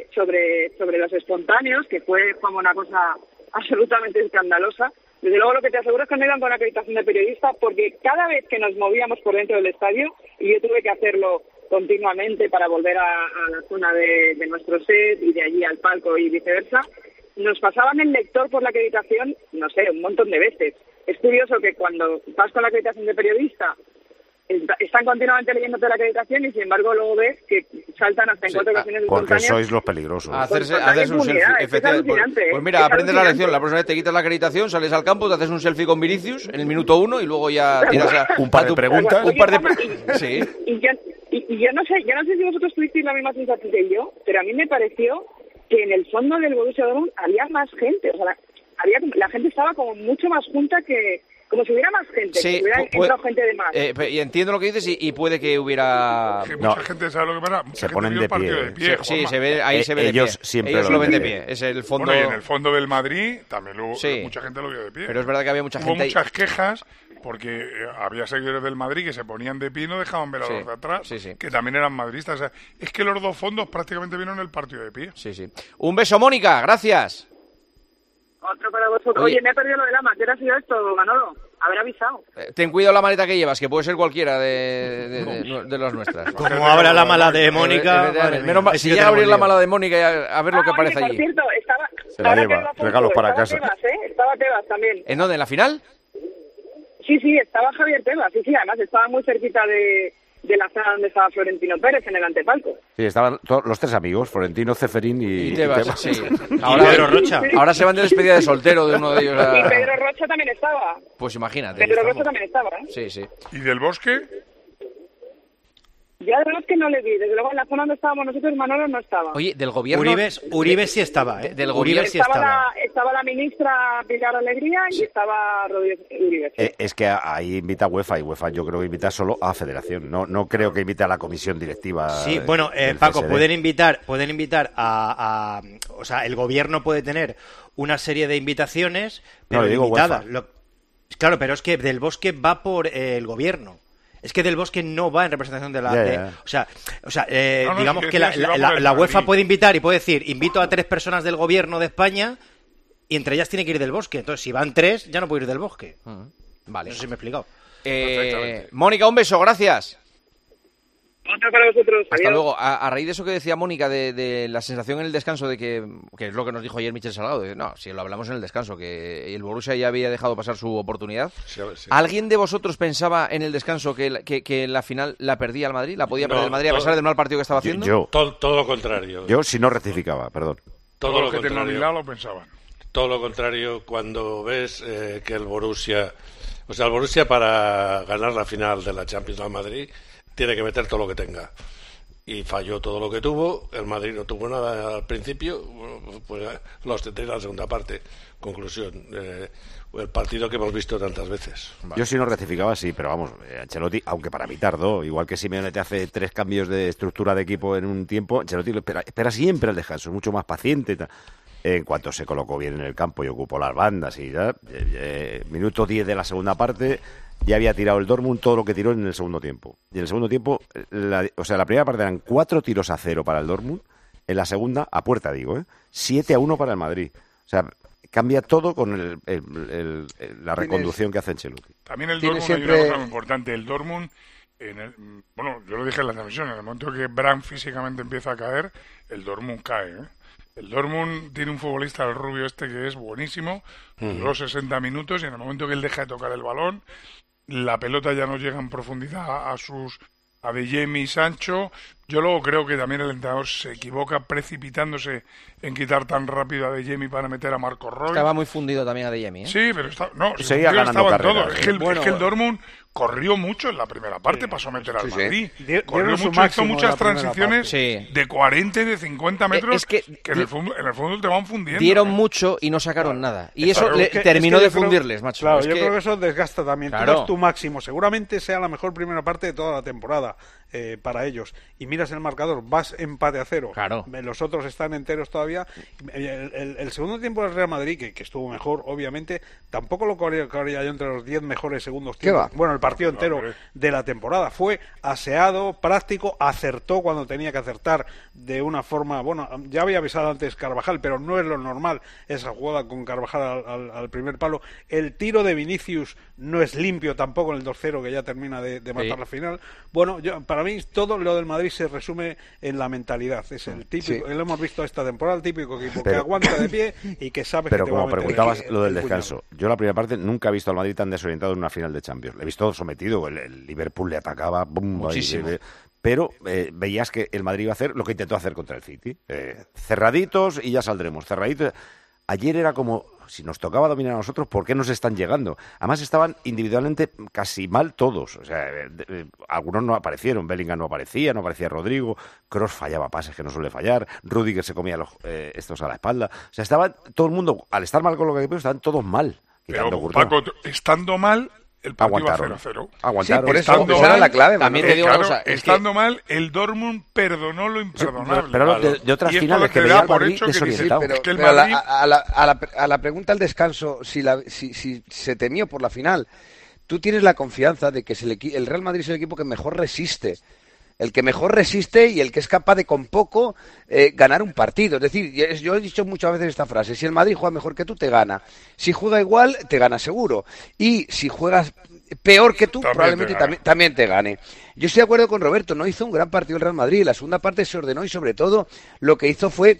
sobre los espontáneos, que fue como una cosa absolutamente escandalosa. Desde luego lo que te aseguro es que no iban con acreditación de periodista, porque cada vez que nos movíamos por dentro del estadio, y yo tuve que hacerlo continuamente para volver a la zona de nuestro set y de allí al palco y viceversa, nos pasaban el lector por la acreditación, no sé, un montón de veces. Es curioso que cuando vas con la acreditación de periodista, están continuamente leyéndote la acreditación y sin embargo luego ves que saltan hasta en 4 ocasiones porque espontáneas. sois los peligrosos. Hacerse un selfie, efectivamente. Pues mira, aprendes la lección. La próxima vez te quitas la acreditación, sales al campo, te haces un selfie con Vinicius en el minuto 1 y luego ya tiras un par de preguntas. Sí. Y yo no sé si vosotros tuvisteis la misma sensación que yo, pero a mí me pareció que en el fondo del Borussia Dortmund había más gente. O sea, la gente estaba como mucho más junta que... Como si hubiera más gente, sí, que hubiera entrado gente de más. Y entiendo lo que dices y puede que hubiera... Que mucha gente sabe lo que pasa. Se ponen de pie. Sí, se ve, ahí se ve de pie. Ellos siempre lo ven de pie. Es el fondo... Bueno, y en el fondo del Madrid también mucha gente lo vio de pie. Pero es verdad que había mucha gente... Hubo muchas quejas porque había seguidores del Madrid que se ponían de pie y no dejaban ver a los de atrás, que también eran madridistas. O sea, es que los dos fondos prácticamente vieron el partido de pie. Sí. Un beso, Mónica. Gracias. Otro para vosotros. Oye, me he perdido lo del ama. ¿Qué ha sido esto, Manolo? Haber avisado. Ten cuidado la maleta que llevas, que puede ser cualquiera de las nuestras. Como abra la mala de Mónica... Si llega a abrir la mala de Mónica y a ver lo que aparece allí. Por cierto, se la lleva, regalos para casa. Estaba Tebas también. ¿En dónde? ¿En la final? Sí, estaba Javier Tebas. Sí, además estaba muy cerquita de la zona donde estaba Florentino Pérez, en el antepalco. Sí, estaban los tres amigos, Florentino, Ceferín y Tebas. Sí. Ahora Pedro Rocha. Ahora se van de despedida de soltero de uno de ellos. Y Pedro Rocha también estaba. Pues imagínate. Pedro Rocha también estaba, ¿eh? Sí. ¿Y del Bosque? Ya de los que no le vi. Desde luego en la zona donde estábamos nosotros, Manolo no estaba. Oye, del gobierno... Uribe sí estaba, ¿eh? Del gobierno sí estaba. Estaba la ministra Pilar Alegría y estaba Rodríguez Uribe. Es que ahí invita a UEFA y UEFA yo creo que invita solo a Federación. No creo que invite a la comisión directiva. Sí, bueno, Paco, CSD. pueden invitar a... O sea, el gobierno puede tener una serie de invitaciones, pero limitadas. Claro, pero es que Del Bosque va por el gobierno. Es que Del Bosque no va en representación de la... digamos que la UEFA puede invitar y puede decir, invito a 3 personas del gobierno de España y entre ellas tiene que ir Del Bosque. Entonces, si van 3, ya no puede ir Del Bosque. Vale. No sé si me he explicado. Mónica, un beso, gracias. Otro para vosotros. Hasta luego. A raíz de eso que decía Mónica, de la sensación en el descanso de que es lo que nos dijo ayer Michel Salgado, si lo hablamos en el descanso, que el Borussia ya había dejado pasar su oportunidad. Sí. ¿Alguien de vosotros pensaba en el descanso que la final la perdía el Madrid? ¿La podía perder el Madrid a pesar del mal partido que estaba haciendo? Yo. Todo lo contrario. Yo, si no rectificaba, perdón. Todo lo contrario. Lo pensaban. Todo lo contrario, cuando ves que el Borussia para ganar la final de la Champions al Madrid tiene que meter todo lo que tenga. Y falló todo lo que tuvo. El Madrid no tuvo nada al principio. Pues los tendré en la segunda parte. Conclusión. El partido que hemos visto tantas veces. Vale. Yo si no rectificaba, sí, pero vamos, Ancelotti, aunque para mí tardó, igual que Simeone te hace 3 cambios de estructura de equipo en un tiempo, Ancelotti espera siempre el descanso, es mucho más paciente. En cuanto se colocó bien en el campo y ocupó las bandas y minuto 10 de la segunda parte, ya había tirado el Dortmund todo lo que tiró en el segundo tiempo. Y en el segundo tiempo, la primera parte eran 4 tiros a 0 para el Dortmund, en la segunda, a puerta 7-1 para el Madrid. O sea, cambia todo con la reconducción que hace Ancelotti. También el Dortmund hay una cosa muy importante. El Dortmund, yo lo dije en la transmisión, en el momento que Brandt físicamente empieza a caer, el Dortmund cae, El Dortmund tiene un futbolista, el rubio que es buenísimo, duró 60 minutos y en el momento que él deja de tocar el balón, la pelota ya no llega en profundidad a sus Adeyemi y Sancho. Yo luego creo que también el entrenador se equivoca precipitándose en quitar tan rápido a Adeyemi para meter a Marco Roy. Estaba muy fundido también Adeyemi, ¿eh? Sí, pero seguía ganando carreras. Es que el Dortmund corrió mucho en la primera parte, pasó a meter al Madrid. Corrió mucho, hizo muchas transiciones de 40 y de 50 metros que en el fútbol te van fundiendo. Dieron mucho y no sacaron nada. Y eso terminó de fundirles, macho. Claro, yo creo que eso desgasta también. Tú das tu máximo. Seguramente sea la mejor primera parte de toda la temporada para ellos. Y miras el marcador, vas empate a 0. Claro. Los otros están enteros todavía. El segundo tiempo del Real Madrid, que estuvo mejor, obviamente, tampoco lo corría yo entre los 10 mejores segundos tiempos. Bueno, el partido entero de la temporada fue aseado, práctico, acertó cuando tenía que acertar de una forma, bueno, ya había avisado antes Carvajal, pero no es lo normal esa jugada con Carvajal al primer palo. El tiro de Vinicius no es limpio tampoco en el 2-0 que ya termina de matar la final. Bueno, para mí todo lo del Madrid se resume en la mentalidad. Es el típico, lo hemos visto esta temporada, el típico equipo que aguanta de pie y que sabe que te va a meter. Pero como preguntabas lo del descanso, yo la primera parte nunca he visto al Madrid tan desorientado en una final de Champions. Le he visto sometido, el Liverpool le atacaba, muchísimo. Pero veías que el Madrid iba a hacer lo que intentó hacer contra el City. Cerraditos y ya saldremos. Cerraditos. Ayer era como, si nos tocaba dominar a nosotros, ¿por qué nos están llegando? Además estaban individualmente casi mal todos. O sea, algunos no aparecieron. Bellingham no aparecía Rodrigo. Kroos fallaba pases que no suele fallar. Rudiger se comía estos a la espalda. O sea, estaba todo el mundo, al estar mal con lo que equipo, estaban todos mal. Pero Paco, estando mal, el partido aguantaron. A 0. Aguantaron. Sí, por eso esa era la clave. También te digo una cosa. Estando mal, el Dortmund perdonó lo imperdonable. Pero de otras finales que veía el Madrid desorientado. Pero a la pregunta al descanso, si se temió por la final, tú tienes la confianza de que el Real Madrid es el equipo que mejor resiste. El que mejor resiste y el que es capaz de con poco ganar un partido. Es decir, yo he dicho muchas veces esta frase: si el Madrid juega mejor que tú, te gana. Si juega igual, te gana seguro. Y si juegas peor que tú, probablemente también te gane. Yo estoy de acuerdo con Roberto, no hizo un gran partido el Real Madrid. La segunda parte se ordenó y sobre todo lo que hizo fue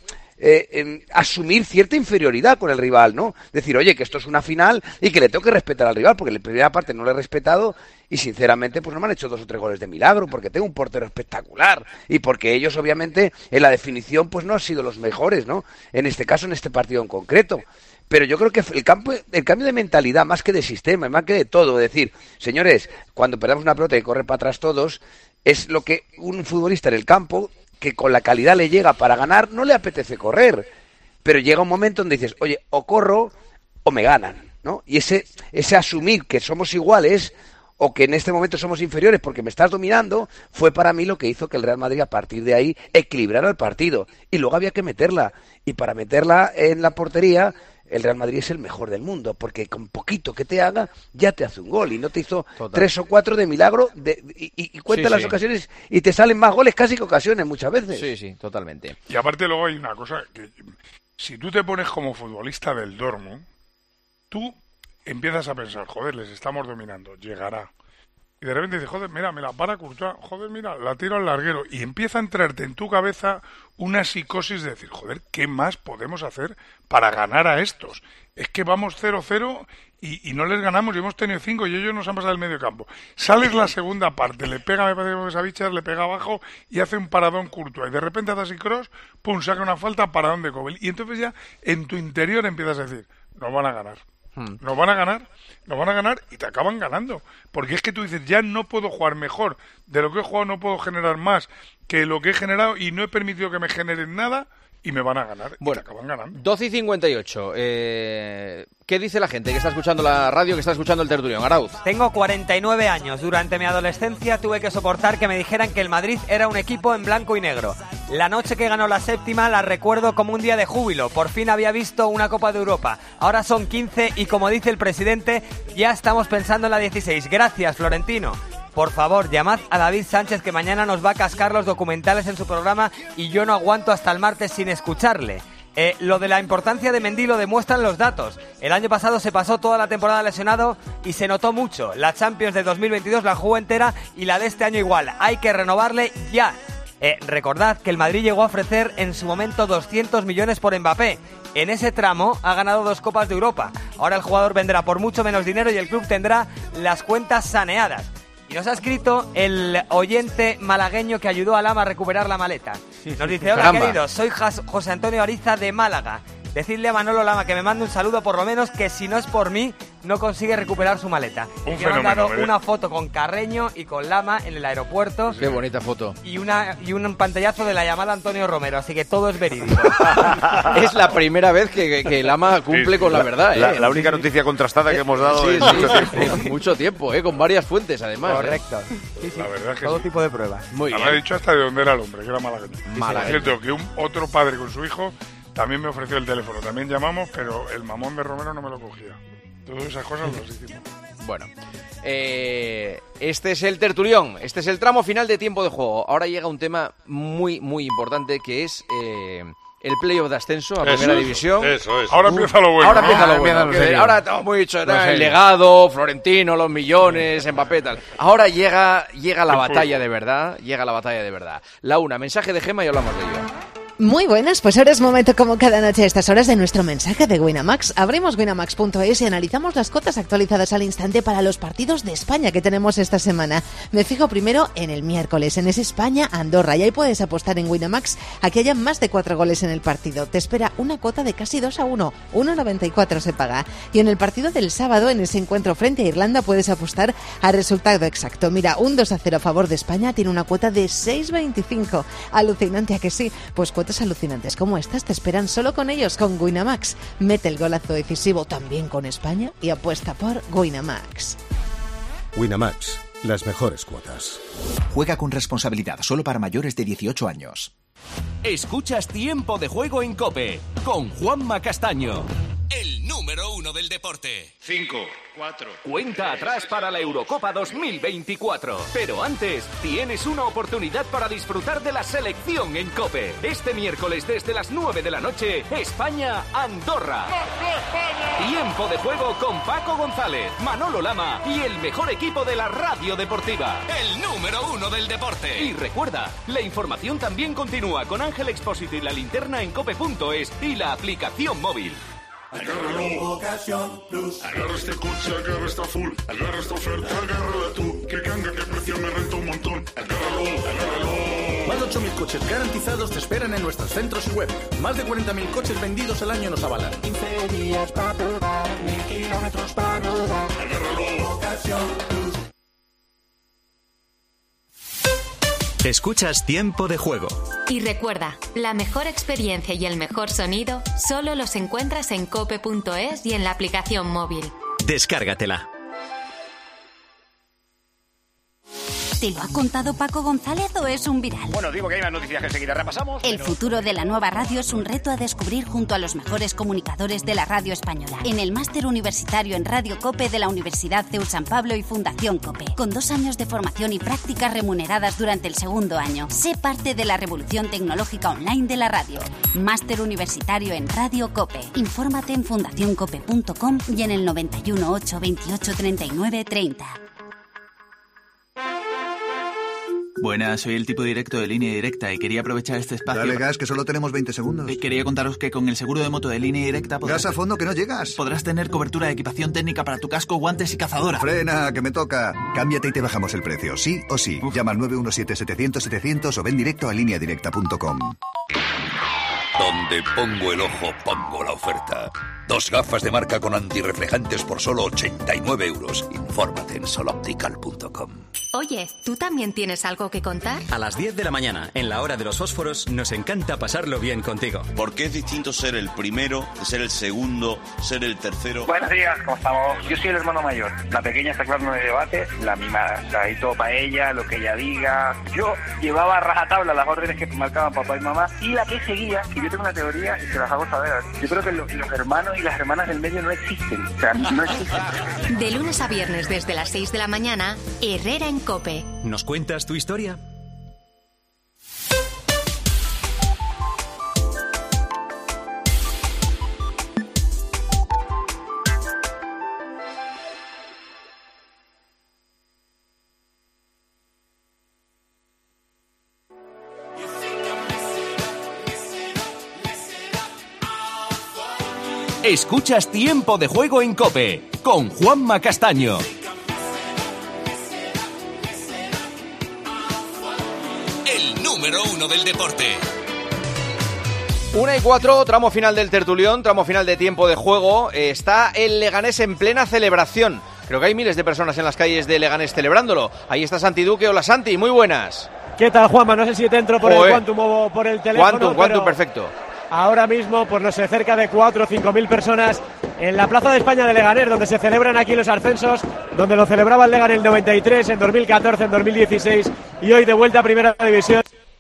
asumir cierta inferioridad con el rival, ¿no? Decir, oye, que esto es una final y que le tengo que respetar al rival, porque en la primera parte no le he respetado y sinceramente pues no me han hecho 2 o 3 goles de milagro, porque tengo un portero espectacular y porque ellos obviamente en la definición pues no han sido los mejores, ¿no? En este caso, en este partido en concreto. Pero yo creo que el cambio de mentalidad, más que de sistema, más que de todo, es decir, señores, cuando perdamos una pelota y corre para atrás todos, es lo que un futbolista en el campo, que con la calidad le llega para ganar, no le apetece correr. Pero llega un momento donde dices, oye, o corro o me ganan, ¿no? Y ese asumir que somos iguales o que en este momento somos inferiores porque me estás dominando, fue para mí lo que hizo que el Real Madrid a partir de ahí equilibrara el partido. Y luego había que meterla. Y para meterla en la portería, el Real Madrid es el mejor del mundo, porque con poquito que te haga, ya te hace un gol, y no te hizo 3 o 4 de milagro, y cuenta las ocasiones, y te salen más goles casi que ocasiones muchas veces. Sí, totalmente. Y aparte luego hay una cosa, que si tú te pones como futbolista del Dortmund, tú empiezas a pensar, joder, les estamos dominando, llegará. Y de repente dices, joder, mira, me la para Courtois, joder, mira, la tiro al larguero. Y empieza a entrarte en tu cabeza una psicosis de decir, joder, ¿qué más podemos hacer para ganar a estos? Es que vamos 0-0 y no les ganamos y hemos tenido 5 y ellos nos han pasado el medio campo. Sales la segunda parte, le pega, me parece que Savichar, le pega abajo y hace un paradón Courtois. Y de repente hace así cross, pum, saca una falta, paradón de Kobel. Y entonces ya en tu interior empiezas a decir, nos van a ganar. Nos van a ganar y te acaban ganando. Porque es que tú dices, ya no puedo jugar mejor. De lo que he jugado no puedo generar más que lo que he generado y no he permitido que me generen nada y me van a ganar. Bueno, y te acaban ganando. 12:58. ¿Qué dice la gente que está escuchando la radio, que está escuchando el tertulión? Arauz. Tengo 49 años. Durante mi adolescencia tuve que soportar que me dijeran que el Madrid era un equipo en blanco y negro. La noche que ganó la 7ª la recuerdo como un día de júbilo. Por fin había visto una Copa de Europa. Ahora son 15 y, como dice el presidente, ya estamos pensando en la 16. Gracias, Florentino. Por favor, llamad a David Sánchez, que mañana nos va a cascar los documentales en su programa y yo no aguanto hasta el martes sin escucharle. Lo de la importancia de Mendy lo demuestran los datos. El año pasado se pasó toda la temporada lesionado y se notó mucho. La Champions de 2022 la jugó entera y la de este año igual. Hay que renovarle ya. Recordad que el Madrid llegó a ofrecer en su momento 200 millones por Mbappé. En ese tramo ha ganado 2 Copas de Europa. Ahora el jugador vendrá por mucho menos dinero y el club tendrá las cuentas saneadas. Nos ha escrito el oyente malagueño que ayudó a Lama a recuperar la maleta. Nos dice: hola, queridos, soy José Antonio Ariza de Málaga. Decidle a Manolo Lama que me mande un saludo, por lo menos, que si no es por mí, no consigue recuperar su maleta. Y que me han dado una foto con Carreño y con Lama en el aeropuerto. Qué bonita foto. Y un pantallazo de la llamada Antonio Romero, así que todo es verídico. Es la primera vez que Lama cumple con la verdad. La única noticia contrastada que hemos dado en mucho tiempo. En mucho tiempo, con varias fuentes, además. Correcto. Sí, la verdad es que todo tipo de pruebas. Muy bien. Me ha dicho hasta de dónde era el hombre, que era malagueño. Es cierto que otro padre con su hijo también me ofreció el teléfono. También llamamos, pero el mamón de Romero no me lo cogía. Todas esas cosas las hicimos. Bueno, este es el tertulión, este es el tramo final de tiempo de juego. Ahora llega un tema muy, muy importante, que es el playoff de ascenso a Primera División. Eso es. Ahora empieza lo bueno. Ahora empieza lo bueno. Ahora estamos muy dicho, el legado, Florentino, los millones, Mbappé, tal. Ahora llega la batalla de verdad. Llega la batalla de verdad. Laura, mensaje de Gema y hablamos de ello. Muy buenas, pues ahora es momento, como cada noche a estas horas, de nuestro mensaje de Winamax. Abrimos winamax.es y analizamos las cotas actualizadas al instante para los partidos de España que tenemos esta semana. Me fijo primero en el miércoles, en ese España-Andorra, y ahí puedes apostar en Winamax a que haya más de 4 goles en el partido. Te espera una cuota de casi 2-1, 1,94 se paga. Y en el partido del sábado, en ese encuentro frente a Irlanda, puedes apostar a resultado exacto. Mira, un 2-0 a favor de España tiene una cuota de 6,25. Alucinante, ¿a que sí? Pues cuotas alucinantes como estas te esperan solo con ellos, con Winamax. Mete el golazo decisivo también con España y apuesta por Winamax. Winamax, las mejores cuotas. Juega con responsabilidad, solo para mayores de 18 años. Escuchas Tiempo de Juego en COPE con Juanma Castaño. El número 1 del deporte. 5, 4. Cuenta atrás para la Eurocopa 2024. Pero antes, tienes una oportunidad para disfrutar de la selección en COPE. Este miércoles desde las 9 de la noche, España-Andorra. Tiempo de Juego con Paco González, Manolo Lama y el mejor equipo de la radio deportiva. El número 1 del deporte. Y recuerda, la información también continúa con Ángel Expósito y la linterna en cope.es y la aplicación móvil. Agárralo, Ocasión Plus. Agarra este coche, agarra esta full. Agarra esta oferta, agárrala tú. Que ganga, que precio, me renta un montón. Agárralo. Más de 8.000 coches garantizados te esperan en nuestros centros y web. Más de 40.000 coches vendidos al año nos avalan. 15 días para probar, 1.000 kilómetros para rodar. Agárralo, Ocasión Plus. Escuchas Tiempo de Juego. Y recuerda, la mejor experiencia y el mejor sonido solo los encuentras en cope.es y en la aplicación móvil. Descárgatela. ¿Te lo ha contado Paco González o es un viral? Bueno, digo que hay más noticias que enseguida repasamos. El futuro de la nueva radio es un reto a descubrir junto a los mejores comunicadores de la radio española. En el máster universitario en Radio COPE de la Universidad CEU San Pablo y Fundación COPE. Con 2 años de formación y prácticas remuneradas durante el segundo año. Sé parte de la revolución tecnológica online de la radio. Máster universitario en Radio COPE. Infórmate en fundacioncope.com y en el 91 8 28 39 30. Buenas, soy el tipo directo de Línea Directa y quería aprovechar este espacio... Dale gas, que solo tenemos 20 segundos. Quería contaros que con el seguro de moto de Línea Directa... Gas a fondo, que no llegas. Podrás tener cobertura de equipación técnica para tu casco, guantes y cazadora. Frena, que me toca. Cámbiate y te bajamos el precio, sí o sí. Llama al 917-700-700 o ven directo a lineadirecta.com. Donde pongo el ojo, pongo la oferta. 2 gafas de marca con antirreflejantes por solo 89 euros. Infórmate en soloptical.com. Oye, ¿tú también tienes algo que contar? A las 10 de la mañana, en la hora de los fósforos, nos encanta pasarlo bien contigo. Porque es distinto ser el primero, de ser el segundo, ser el tercero. Buenos días, ¿cómo estamos? Yo soy el hermano mayor. La pequeña está claro de debate, la mimada. O sea, ahí todo para ella, lo que ella diga. Yo llevaba a rajatabla las órdenes que marcaban papá y mamá, y la que seguía, que yo tengo una teoría y se las hago saber. Yo creo que los hermanos y las hermanas del medio no existen. O sea, no existen. De lunes a viernes desde las 6 de la mañana, Herrera en COPE. ¿Nos cuentas tu historia? Escuchas Tiempo de Juego en COPE con Juanma Castaño. número 1 del deporte. 1:04, tramo final del tertulión, tramo final de tiempo de juego. Está el Leganés en plena celebración. Creo que hay miles de personas en las calles de Leganés celebrándolo. Ahí está Santi Duque. Hola Santi, muy buenas. ¿Qué tal, Juanma? No sé si te entro por el Quantum o por el teléfono. Quantum, perfecto. Ahora mismo, pues no sé, cerca de 4 o 5 mil personas en la Plaza de España de Leganés, donde se celebran aquí los ascensos, donde lo celebraba el Lega en el 93, en 2014, en 2016 y hoy de vuelta a Primera División.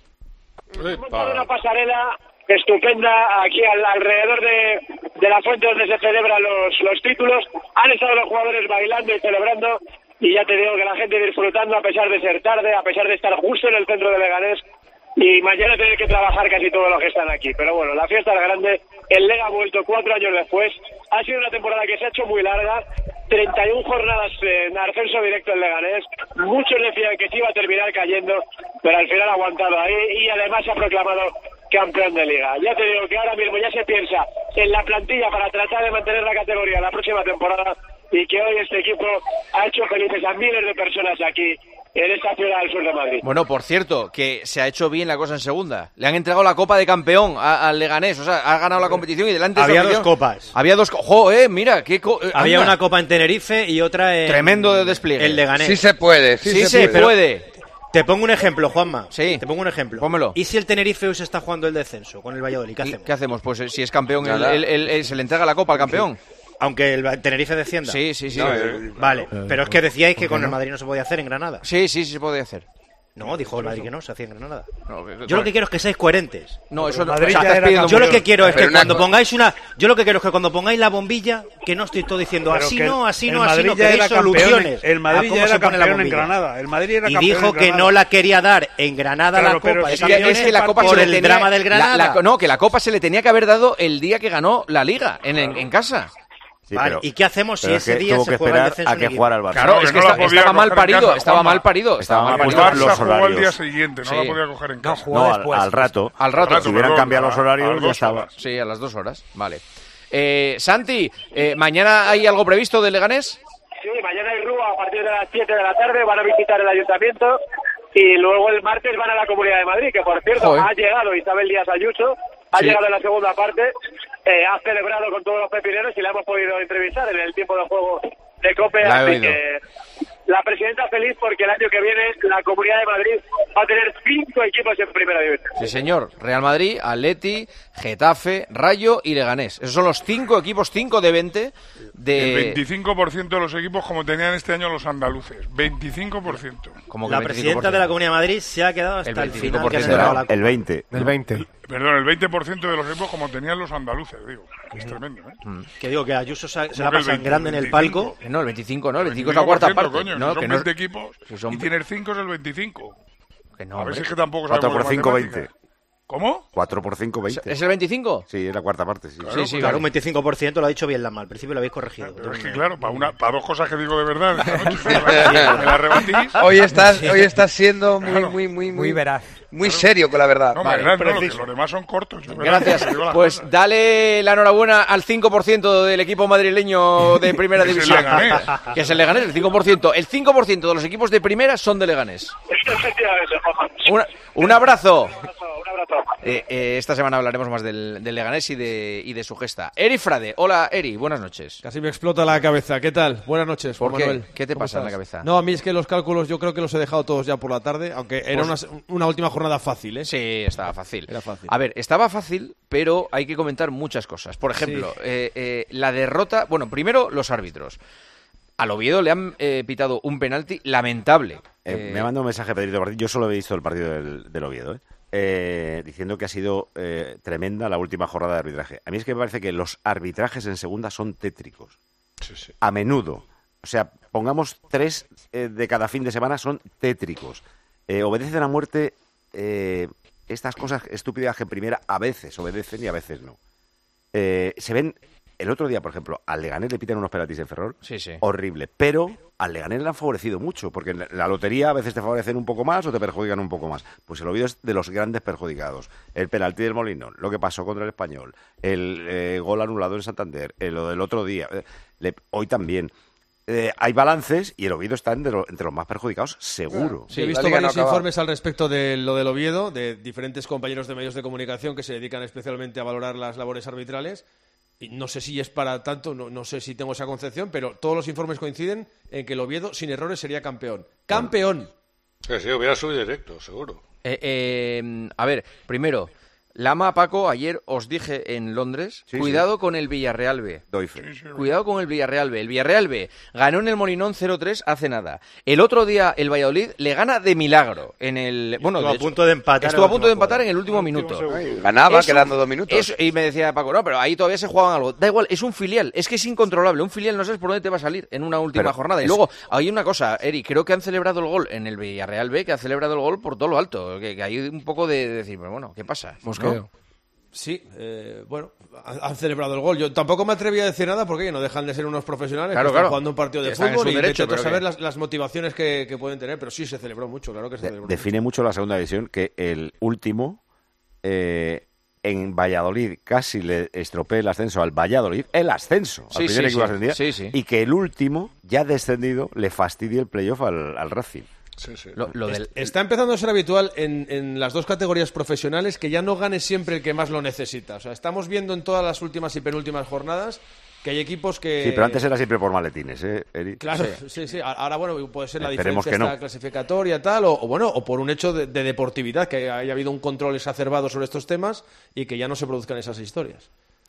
Una pasarela estupenda aquí alrededor de la fuente donde se celebran los títulos. Han estado los jugadores bailando y celebrando, y ya te digo que la gente disfrutando a pesar de ser tarde, a pesar de estar justo en el centro de Leganés, y mañana tener que trabajar casi todos los que están aquí. Pero bueno, la fiesta es grande. El Lega ha vuelto 4 años después. Ha sido una temporada que se ha hecho muy larga, 31 jornadas en ascenso directo en Leganés. Muchos decían que se iba a terminar cayendo, pero al final ha aguantado ahí y además se ha proclamado campeón de Liga. Ya te digo que ahora mismo ya se piensa en la plantilla para tratar de mantener la categoría la próxima temporada, y que hoy este equipo ha hecho felices a miles de personas aquí en esta ciudad del sur de Madrid. Bueno, por cierto, que se ha hecho bien la cosa en segunda. Le han entregado la Copa de Campeón al Leganés, o sea, ha ganado la competición y delante... Había dos copas. Había dos... mira, qué... Había una Copa en Tenerife y otra en... Tremendo de despliegue. El Leganés. Sí se puede, sí se puede. Te pongo un ejemplo, Juanma. Sí. Te pongo un ejemplo. Pónmelo. ¿Y si el Tenerife hoy se está jugando el descenso con el Valladolid? ¿Qué hacemos? Pues si es campeón, se le entrega la Copa al campeón. Aunque el Tenerife descienda. Sí. No, vale, pero es que decíais que con el Madrid no se podía hacer en Granada. Sí, se podía hacer. No, dijo el Madrid que no, se hacía en Granada. No, yo lo que quiero es que seáis coherentes. No, eso no. Yo lo que quiero es que cuando pongáis cuando pongáis la bombilla, que no estoy todo diciendo así no, que deis soluciones. El Madrid ya era campeón en Granada. El Madrid era y dijo que no la quería dar en Granada la Copa de Campeones, es que la Copa por el drama del Granada. Que la Copa se le tenía que haber dado el día que ganó la Liga, en casa. Sí, vale, ¿y qué hacemos si ese día se juega el descenso a que jugara el Barça? Claro, es que estaba mal parido, estaba mal parido. El Barça jugó al día siguiente, no la podía coger en casa. No, al rato. Si hubieran cambiado los horarios, ya estaba. Sí, a las 2 horas, vale. Santi, ¿mañana hay algo previsto de Leganés? Sí, mañana hay Rúa a partir de las 7 de la tarde, van a visitar el ayuntamiento, y luego el martes van a la Comunidad de Madrid, que por cierto ha llegado Isabel Díaz Ayuso, ha llegado en la segunda parte, ha celebrado con todos los pepineros y la hemos podido entrevistar en el tiempo de juego de COPE, así que la presidenta feliz porque el año que viene la Comunidad de Madrid va a tener 5 equipos en Primera División. Sí, señor. Real Madrid, Atleti, Getafe, Rayo y Leganés. Esos son los 5 equipos, 5 de 20 de... El 25% de los equipos como tenían este año los andaluces. 25%. Como la presidenta de la Comunidad de Madrid se ha quedado hasta el final. El 20. Perdón, el 20% de los equipos como tenían los andaluces, digo. Que es tremendo, ¿eh? Que digo que Ayuso se la pasa en grande en el palco. No, el 25 no, el 25 es la cuarta parte. Coño, no, son 20 equipos y tener 5 es el 25. Que no, a ver si es que tampoco sabemos 4 por 5, 20. ¿Cómo? 4 por 5, 20. ¿Es el 25? Sí, es la cuarta parte, sí. Claro, un 25% lo ha dicho bien Lama, al principio lo habéis corregido. Pero es que claro, para dos cosas que digo de verdad, me la rebatís. Hoy estás siendo muy veraz. Muy serio con la verdad. No, verdad, no, que los demás son cortos. Gracias. Pues dale la enhorabuena al 5% del equipo madrileño de Primera División. Que es el Leganés, el 5%. El 5% de los equipos de Primera son de Leganés. Un abrazo. Esta semana hablaremos más del Leganés y de su gesta. Eri Frade. Hola, Eri. Buenas noches. Casi me explota la cabeza. ¿Qué tal? Buenas noches, Juan Manuel. ¿Qué te pasa en la cabeza? No, a mí es que los cálculos yo creo que los he dejado todos ya por la tarde, aunque era una última jornada fácil, ¿eh? Sí, estaba fácil. Era fácil. A ver, estaba fácil, pero hay que comentar muchas cosas. Por ejemplo, la derrota... Bueno, primero, los árbitros. Al Oviedo le han pitado un penalti lamentable. Me ha mandado un mensaje Pedrito Martín. Yo solo he visto el partido del Oviedo, diciendo que ha sido tremenda la última jornada de arbitraje. A mí es que me parece que los arbitrajes en segunda son tétricos. Sí. A menudo. O sea, pongamos 3 de cada fin de semana son tétricos. Obedecen a muerte estas cosas estúpidas que en primera a veces obedecen y a veces no. Se ven... El otro día, por ejemplo, al Leganés le pitan unos penaltis en Ferrol. Sí. Horrible. Pero al Leganés le han favorecido mucho, porque en la lotería a veces te favorecen un poco más o te perjudican un poco más. Pues el Oviedo es de los grandes perjudicados. El penalti del Molinón, lo que pasó contra el Español, el gol anulado en Santander, lo del otro día, hoy también. hay balances y el Oviedo está entre los más perjudicados, seguro. Sí, he visto varios informes al respecto de lo del Oviedo, de diferentes compañeros de medios de comunicación que se dedican especialmente a valorar las labores arbitrales. Y no sé si es para tanto, no sé si tengo esa concepción, pero todos los informes coinciden en que el Oviedo, sin errores, sería campeón. ¡Campeón! Sí, hubiera subido directo, seguro. A ver, primero, Lama, Paco, ayer os dije en Londres, cuidado con el Villarreal B. Doy fe. Cuidado con el Villarreal B. El Villarreal B ganó en el Molinón 0-3 hace nada. El otro día el Valladolid le gana de milagro en el... Bueno, estuvo a punto de empatar. Estuvo a punto de empatar en el último minuto. Ganaba quedando 2 minutos. Y me decía Paco, no, pero ahí todavía se jugaban algo. Da igual, es un filial. Es que es incontrolable. Un filial no sabes por dónde te va a salir en una última jornada. Y luego, hay una cosa, Eri, creo que han celebrado el gol en el Villarreal B, que han celebrado el gol por todo lo alto. Que hay un poco de decir, bueno, ¿qué pasa? ¿No? Sí, bueno, han celebrado el gol. Yo tampoco me atreví a decir nada porque no dejan de ser unos profesionales que están jugando un partido de fútbol y derecho, de saber las motivaciones que pueden tener, pero sí se celebró mucho, claro que se celebró. Define mucho la segunda división que el último en Valladolid casi le estropea el ascenso al Valladolid, al primer equipo ascendido, y que el último, ya descendido, le fastidie el playoff al Racing. Está empezando a ser habitual en las dos categorías profesionales que ya no gane siempre el que más lo necesita. O sea, estamos viendo en todas las últimas y penúltimas jornadas que hay equipos que... Sí, pero antes era siempre por maletines, Eri? Claro, sí. Ahora, bueno, puede ser la diferencia esta clasificatoria tal, o por un hecho de deportividad, que haya habido un control exacerbado sobre estos temas y que ya no se produzcan esas historias.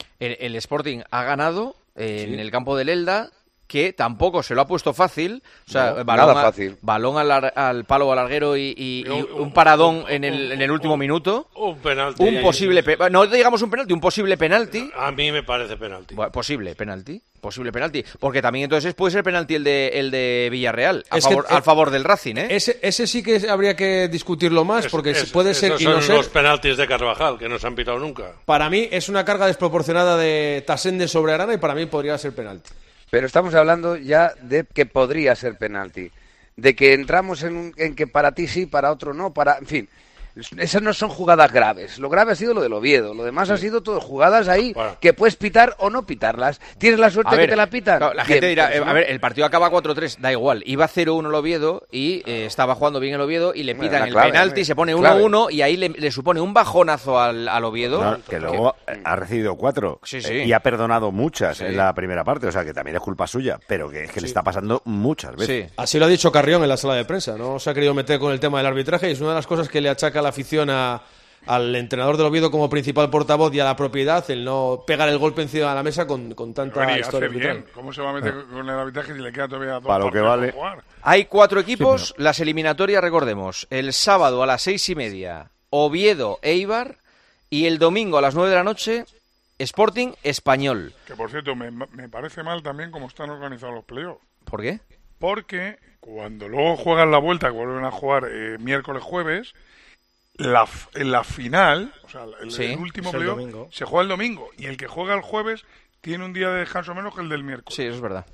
El Sporting ha ganado en el campo del Elda, que tampoco se lo ha puesto fácil, o sea, balón al palo al larguero y un paradón en el último minuto. Un penalti. Un posible, no digamos un penalti, un posible penalti. A mí me parece penalti. Bueno, posible penalti, porque también entonces puede ser penalti el de Villarreal al favor del Racing, ¿eh? Ese sí que habría que discutirlo más, porque puede ser y no ser. Los penaltis de Carvajal que no se han pitado nunca. Para mí es una carga desproporcionada de Tasende sobre Arana y para mí podría ser penalti. Pero estamos hablando ya de que podría ser penalti, de que entramos en que para ti sí, para otro no, en fin, esas no son jugadas graves. Lo grave ha sido lo del Oviedo, lo demás ha sido todo jugadas ahí que puedes pitar o no pitarlas. Tienes la suerte de que te la pitan. Claro, la gente dirá, a ver, el partido acaba 4-3, da igual. Iba 0-1 el Oviedo y estaba jugando bien el Oviedo y le pitan el penalti, se pone 1-1 y ahí le supone un bajonazo al Oviedo. No, que luego ha recibido 4 y ha perdonado muchas en la primera parte, o sea que también es culpa suya, pero que es que le está pasando muchas veces. Así lo ha dicho Carrión en la sala de prensa, no se ha querido meter con el tema del arbitraje y es una de las cosas que le achaca la afición al entrenador del Oviedo como principal portavoz y a la propiedad, el no pegar el golpe encima de la mesa con tanta historia arbitral. ¿Cómo se va a meter con el arbitraje si le queda todavía 2 para lo que vale? Jugar? Hay 4 equipos, las eliminatorias, recordemos, el sábado a las 6:30, Oviedo, Eibar, y el domingo a las 9 de la noche, Sporting, Español. Que por cierto, me parece mal también cómo están organizados los playoffs. ¿Por qué? Porque cuando luego juegan la vuelta, que vuelven a jugar miércoles, jueves, en la final, o sea, el último playoff se juega el domingo y el que juega el jueves tiene un día de descanso menos que el del miércoles. Sí, eso es verdad.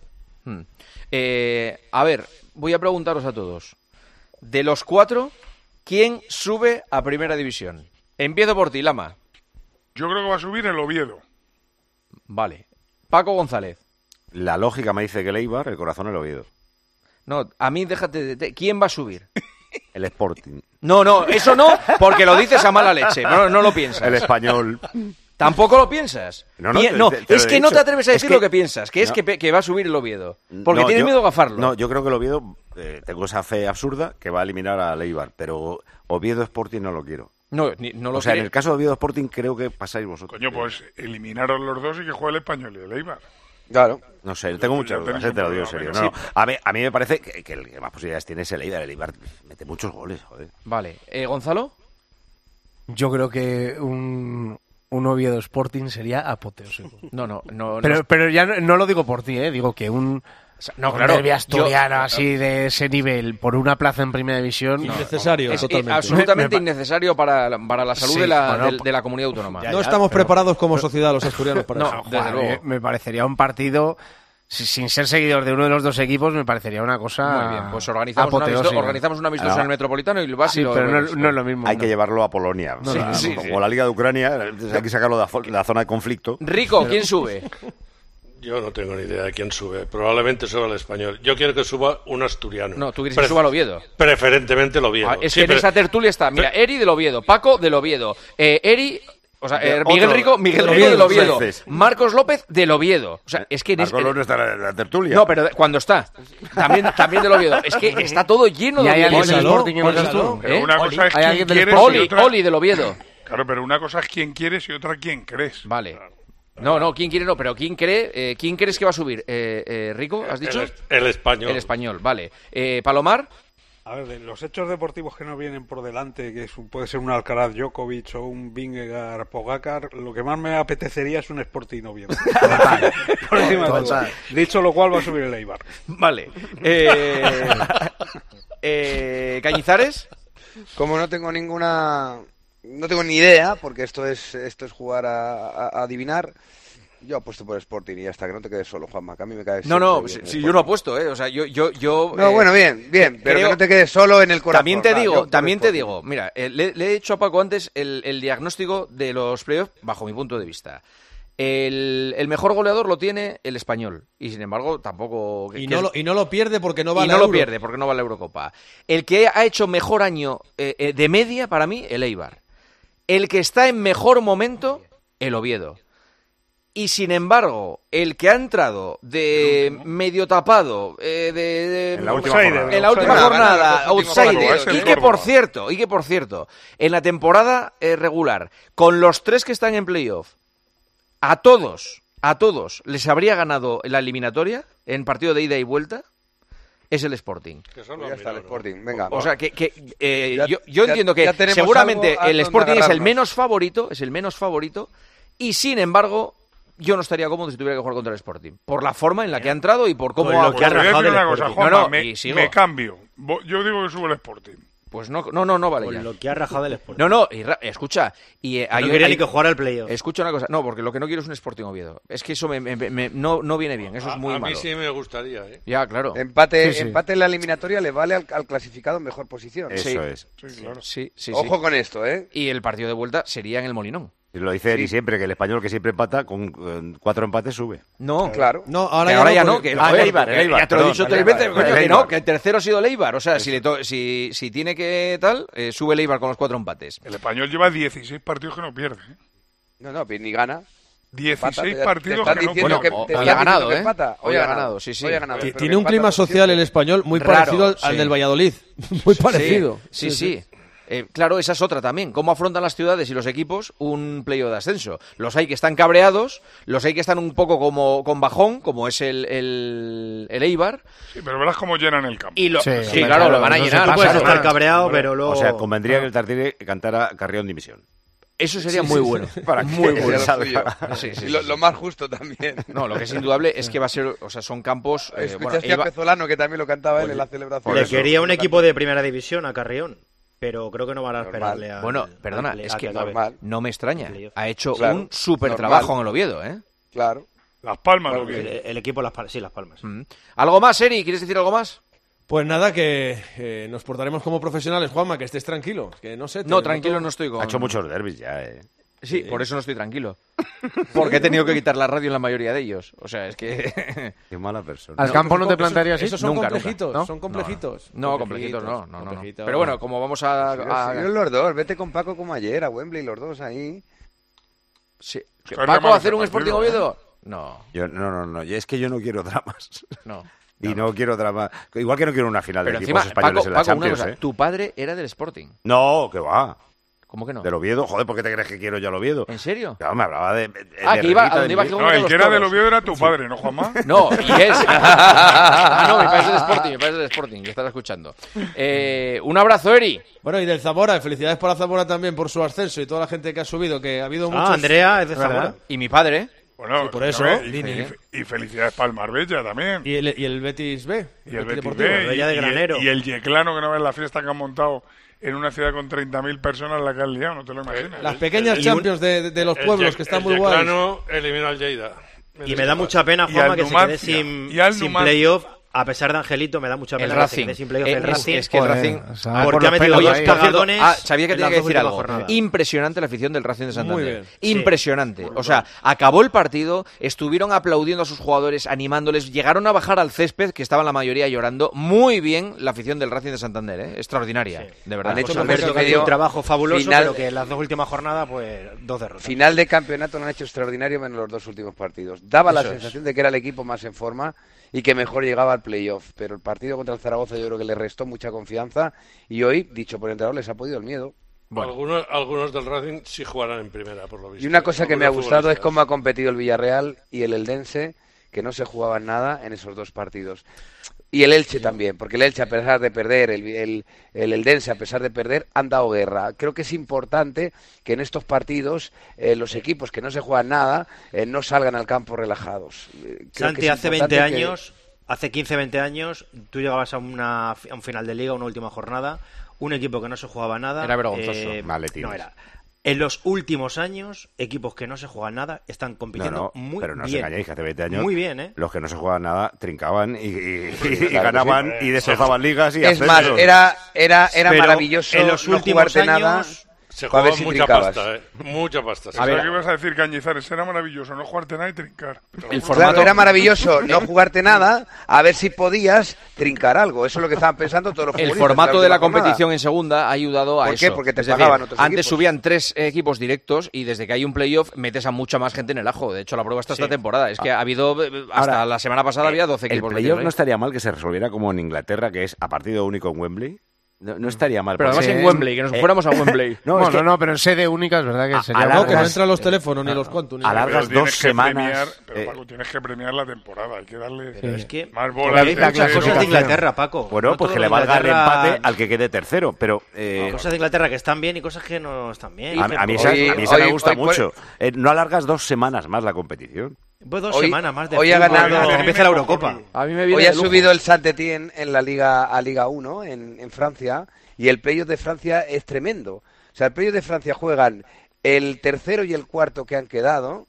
A ver, voy a preguntaros a todos. De los 4, ¿quién sube a Primera División? Empiezo por ti, Lama. Yo creo que va a subir el Oviedo. Vale. Paco González. La lógica me dice que el Eibar, el corazón el Oviedo. No, a mí déjate de... ¿Quién va a subir? El Sporting. No, eso no, porque lo dices a mala leche. No lo piensas. El Español. ¿Tampoco lo piensas? No, es que no te atreves a decir lo que piensas, que es que va a subir el Oviedo. Porque tienes miedo a gafarlo. No, yo creo que el Oviedo, tengo esa fe absurda que va a eliminar a Eibar, pero Oviedo Sporting no lo quiero. No lo o sea, en el caso de Oviedo Sporting creo que pasáis vosotros. Coño, pues eliminaros los dos y que juegue el Español y el Eibar. Claro. No sé, tengo muchas dudas, te lo digo en serio. No. A mí me parece que el que más posibilidades tiene es el Eibar. El Eibar mete muchos goles, joder. Vale. ¿Gonzalo? Yo creo que un Oviedo Sporting sería apoteósico. No. Pero ya no lo digo por ti, digo que un derbi asturiano así de ese nivel por una plaza en Primera División. Innecesario, totalmente. Absolutamente innecesario para la salud de la comunidad autónoma. No estamos preparados como sociedad los asturianos para eso. Desde luego. Me parecería un partido, sin ser seguidor de uno de los dos equipos, me parecería una cosa. Muy bien, pues organizamos una amistosa en el Metropolitano y lo vas. Sí, pero no es lo mismo. Hay que llevarlo a Polonia. O la Liga de Ucrania, hay que sacarlo de la zona de conflicto. Rico, ¿quién sube? Yo no tengo ni idea de quién sube. Probablemente suba el Español. Yo quiero que suba un asturiano. No, tú quieres que suba el Oviedo. Preferentemente el Oviedo. Es que en esa tertulia está, mira, Eri del Oviedo, Paco del Oviedo, Eri... O sea, Miguel Rico del Oviedo, Marcos López del Oviedo. O sea, es que... Marcos López no está en la tertulia. No, pero cuando está. También del Oviedo. Es que está todo lleno de Oviedo. Una cosa es quién quieres Oli del Oviedo. Claro, pero una cosa es quién quieres y otra quién crees. Vale. No, quién quiere no, pero quién cree, ¿quién crees que va a subir? Rico, ¿has dicho? El Español. El Español, vale. Palomar. A ver, de los hechos deportivos que nos vienen por delante, que puede ser un Alcaraz Djokovic o un Vingegaard Pogacar, lo que más me apetecería es un Sporting Oviedo. Dicho lo cual, va a subir el Eibar. Vale. Cañizares. Como no tengo ni idea, porque esto es jugar a adivinar. Yo apuesto por Sporting y hasta que no te quedes solo, Juanma, que a mí me caes. No, si yo no apuesto, o sea, yo. No, bueno, bien, pero que no te quedes solo en el corazón. También te digo, mira, le he hecho a Paco antes el diagnóstico de los playoffs bajo mi punto de vista. El mejor goleador lo tiene el Español y sin embargo tampoco y no lo pierde porque no va a la Euro. Lo pierde porque no va a la Eurocopa. El que ha hecho mejor año de media para mí, el Eibar. El que está en mejor momento, el Oviedo. Y sin embargo, el que ha entrado de medio tapado en la última jornada, outsider, y que por cierto, en la temporada regular, con los 3 que están en playoff, a todos les habría ganado la eliminatoria en partido de ida y vuelta, es el Sporting. Ya está el Sporting, venga. O sea, yo entiendo que seguramente el Sporting es el menos favorito, y sin embarro, yo no estaría cómodo si tuviera que jugar contra el Sporting. Por la forma en la que ha entrado y por cómo ha rajado el Sporting. Juanma, me cambio. Yo digo que sube el Sporting. Pues no vale con ya. Lo que ha rajado el Sporting. No, escucha. No quería ni que jugara el playoff. Escucha una cosa. No, porque lo que no quiero es un Sporting Oviedo. Es que eso no viene bien. Eso es muy malo. A mí sí me gustaría, Ya, claro. Empate en la eliminatoria le vale al clasificado en mejor posición. Eso es. Sí, claro. Sí. Ojo con esto, Y el partido de vuelta sería en el Molinón. Y lo dice Eri siempre, que el Español que siempre empata, con 4 empates sube. No, claro. No, ahora ya no. Que el Eibar. Ya te lo he dicho 3 veces, que el tercero ha sido el Eibar. O sea, si tiene que tal, sube el Eibar con los 4 empates. El Español lleva 16 partidos que no pierde. No, ni gana. 16 partidos que no pierde. Hoy ha ganado, Hoy ha ganado, sí. Tiene un clima social el Español muy parecido al del Valladolid. Muy parecido. Sí. Claro, esa es otra también. ¿Cómo afrontan las ciudades y los equipos un playoff de ascenso? Los hay que están cabreados, los hay que están un poco como con bajón, como es el Eibar. Sí, pero verás cómo llenan el campo. Sí, claro, lo van a llenar. Tú puedes estar cabreado, pero luego... O sea, convendría que el Tartiere cantara Carrión Dimisión. Eso sería muy bueno. Para muy bueno. Lo más justo también. No, lo que es indudable es que va a ser, o sea, son campos... Escuchaste a Pezolano, que también lo cantaba él en la celebración. Le quería un equipo de primera división a Carrión. Pero creo que no van a esperarle a... Bueno, perdona, es que no me extraña. Ha hecho un súper trabajo en el Oviedo, Claro. Las Palmas, el equipo Las Palmas, sí, Las Palmas. ¿Algo más, Eri? ¿Quieres decir algo más? Pues nada, que nos portaremos como profesionales, Juanma, que estés tranquilo. Que no sé... tranquilo no estoy con... Ha hecho muchos derbis ya, Sí, por eso no estoy tranquilo. Porque he tenido que quitar la radio en la mayoría de ellos. O sea, es que... Qué mala persona. ¿Al campo no te plantearías así? Esos son nunca, complejitos, ¿no? son complejitos. No, complejitos no. Pero bueno, como vamos a... Los dos, vete con Paco como ayer, a Wembley, los dos ahí. Sí. ¿Paco a hacer un Sporting Oviedo? No. No, es que yo no quiero dramas. No. Y no quiero dramas. Igual que no quiero una final pero de equipos españoles en la Champions. Una cosa, tu padre era del Sporting. No, que va. ¿Cómo que no? Del Oviedo. Joder, ¿por qué te crees que quiero yo al Oviedo? ¿En serio? Claro, me hablaba de que iba a donde iba No, el que era del Oviedo era tu padre, ¿no, Juanma? No, y es... no, mi padre es del Sporting, que estás escuchando. Un abrazo, Eri. Bueno, y del Zamora, felicidades para Zamora también por su ascenso y toda la gente que ha subido, que ha habido muchos... Andrea es de Zamora. Y mi padre, Bueno, sí, por eso. Y felicidades para el Marbella también. Y el Betis B. Y el Betis B. De Granero. Y el Yeclano, que no ves la fiesta que han montado en una ciudad con 30.000 personas la que han liado, no te lo imaginas. Las pequeñas Champions de los pueblos que están muy guays. El Yeclano eliminó al Lleida. Y me da mucha pena, Juanma, que se quede sin playoff A pesar de Angelito, me da mucha pena el Racing. el Racing. Es que el Racing... porque ha metido dos cagadones. Sabía que tenía que decir algo. Impresionante la afición del Racing de Santander. Impresionante. O sea, acabó el partido, estuvieron aplaudiendo a sus jugadores, animándoles, llegaron a bajar al césped, que estaban la mayoría llorando. Muy bien la afición del Racing de Santander, extraordinaria. De verdad. Han hecho un trabajo fabuloso, pero que en las 2 últimas jornadas, pues 2 derrotas. Final de campeonato lo han hecho extraordinario menos los 2 últimos partidos. Daba la sensación de que era el equipo más en forma y que mejor llegaba al playoff, pero el partido contra el Zaragoza yo creo que le restó mucha confianza y hoy, dicho por el entrenador, les ha podido el miedo. Bueno. Algunos del Racing sí jugarán en primera, por lo visto. Y una cosa que me ha gustado es cómo ha competido el Villarreal y el Eldense, que no se jugaban nada en esos 2 partidos. Y el Elche también, porque el Elche, a pesar de perder, el Eldense, a pesar de perder, han dado guerra. Creo que es importante que en estos partidos los equipos que no se juegan nada no salgan al campo relajados. Santi, hace 20 años, hace 15, 20 años, tú llegabas a un final de liga, una última jornada, un equipo que no se jugaba nada. Era vergonzoso. No era. En los últimos años, equipos que no se juegan nada están compitiendo muy bien. Pero no os engañéis, que hace 20 años muy bien, los que no se jugaban nada trincaban y ganaban y destrozaban ligas y es más, era maravilloso en los no últimos jugarte años, nada. Se jugaba mucha pasta, mucha pasta. A ver, ¿qué ibas a decir, Cañizares? Era maravilloso no jugarte nada y trincar. Claro, era maravilloso no jugarte nada, a ver si podías trincar algo. Eso es lo que estaban pensando todos los futbolistas. El formato de la competición en segunda ha ayudado a eso. ¿Por qué? Porque te pagaban otros antes equipos. subían 3 equipos directos y desde que hay un playoff metes a mucha más gente en el ajo. De hecho, la prueba está esta temporada. Es que ha habido, hasta la semana pasada había 12 equipos. El playoff no estaría mal que se resolviera como en Inglaterra, que es a partido único en Wembley. No estaría mal. Pero además en Wembley, que nos fuéramos a Wembley. No, pero en sede única es verdad que sería... No, que no entran los teléfonos ni los cuantos. Alargas 2 semanas... Pero Paco, tienes que premiar la temporada. Hay que darle más bola. Las cosas de Inglaterra, Paco. Bueno, pues que le valga el empate al que quede tercero. Pero cosas de Inglaterra que están bien y cosas que no están bien. A mí esa me gusta mucho. No alargas 2 semanas más la competición. Pues 2 semanas más de hoy ha ganado hasta que empiece la Eurocopa. Hoy ha subido el Saint-Étienne en la Liga a Liga 1 en Francia. Y el playoff de Francia es tremendo. O sea, el playoff de Francia juegan el tercero y el cuarto que han quedado,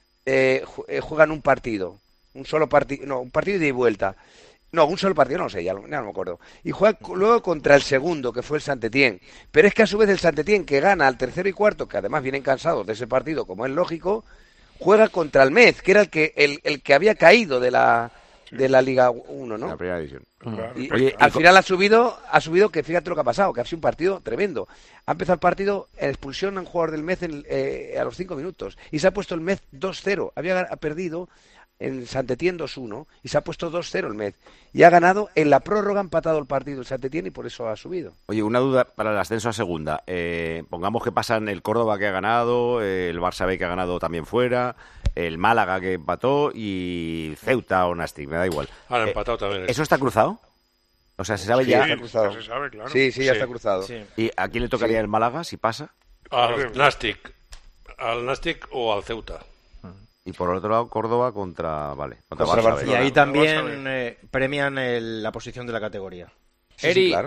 juegan un partido. Un solo partido, no, un partido de ida y vuelta. No, un solo partido, no sé, ya no me acuerdo. Y juegan luego contra el segundo, que fue el Saint-Étienne. Pero es que a su vez el Saint-Étienne, que gana al tercero y cuarto, que además vienen cansados de ese partido, como es lógico, juega contra el Metz, que era el que había caído de la Liga 1, ¿no? La primera división. Y oye, al final ha subido, que fíjate lo que ha pasado, que ha sido un partido tremendo. Ha empezado el partido en expulsión a un jugador del Metz a los 5 minutos y se ha puesto el Metz 2-0. Había perdido en Saint-Étienne 2-1 y se ha puesto 2-0 el Metz. Y ha ganado, en la prórroga ha empatado el partido el Saint-Étienne y por eso ha subido. Oye, una duda para el ascenso a segunda. Pongamos que pasan el Córdoba que ha ganado, el Barça B que ha ganado también fuera, el Málaga que empató y Ceuta o Nastic, me da igual. Han empatado también. ¿Eso está cruzado? O sea, ¿se sabe ya? Está cruzado. Ya se sabe, claro. Sí, ya está cruzado. Sí. ¿Y a quién le tocaría el Málaga si pasa? Al Nastic o al Ceuta. Y por otro lado, Córdoba contra Barça. Y ahí también premian la posición de la categoría. Eri, claro.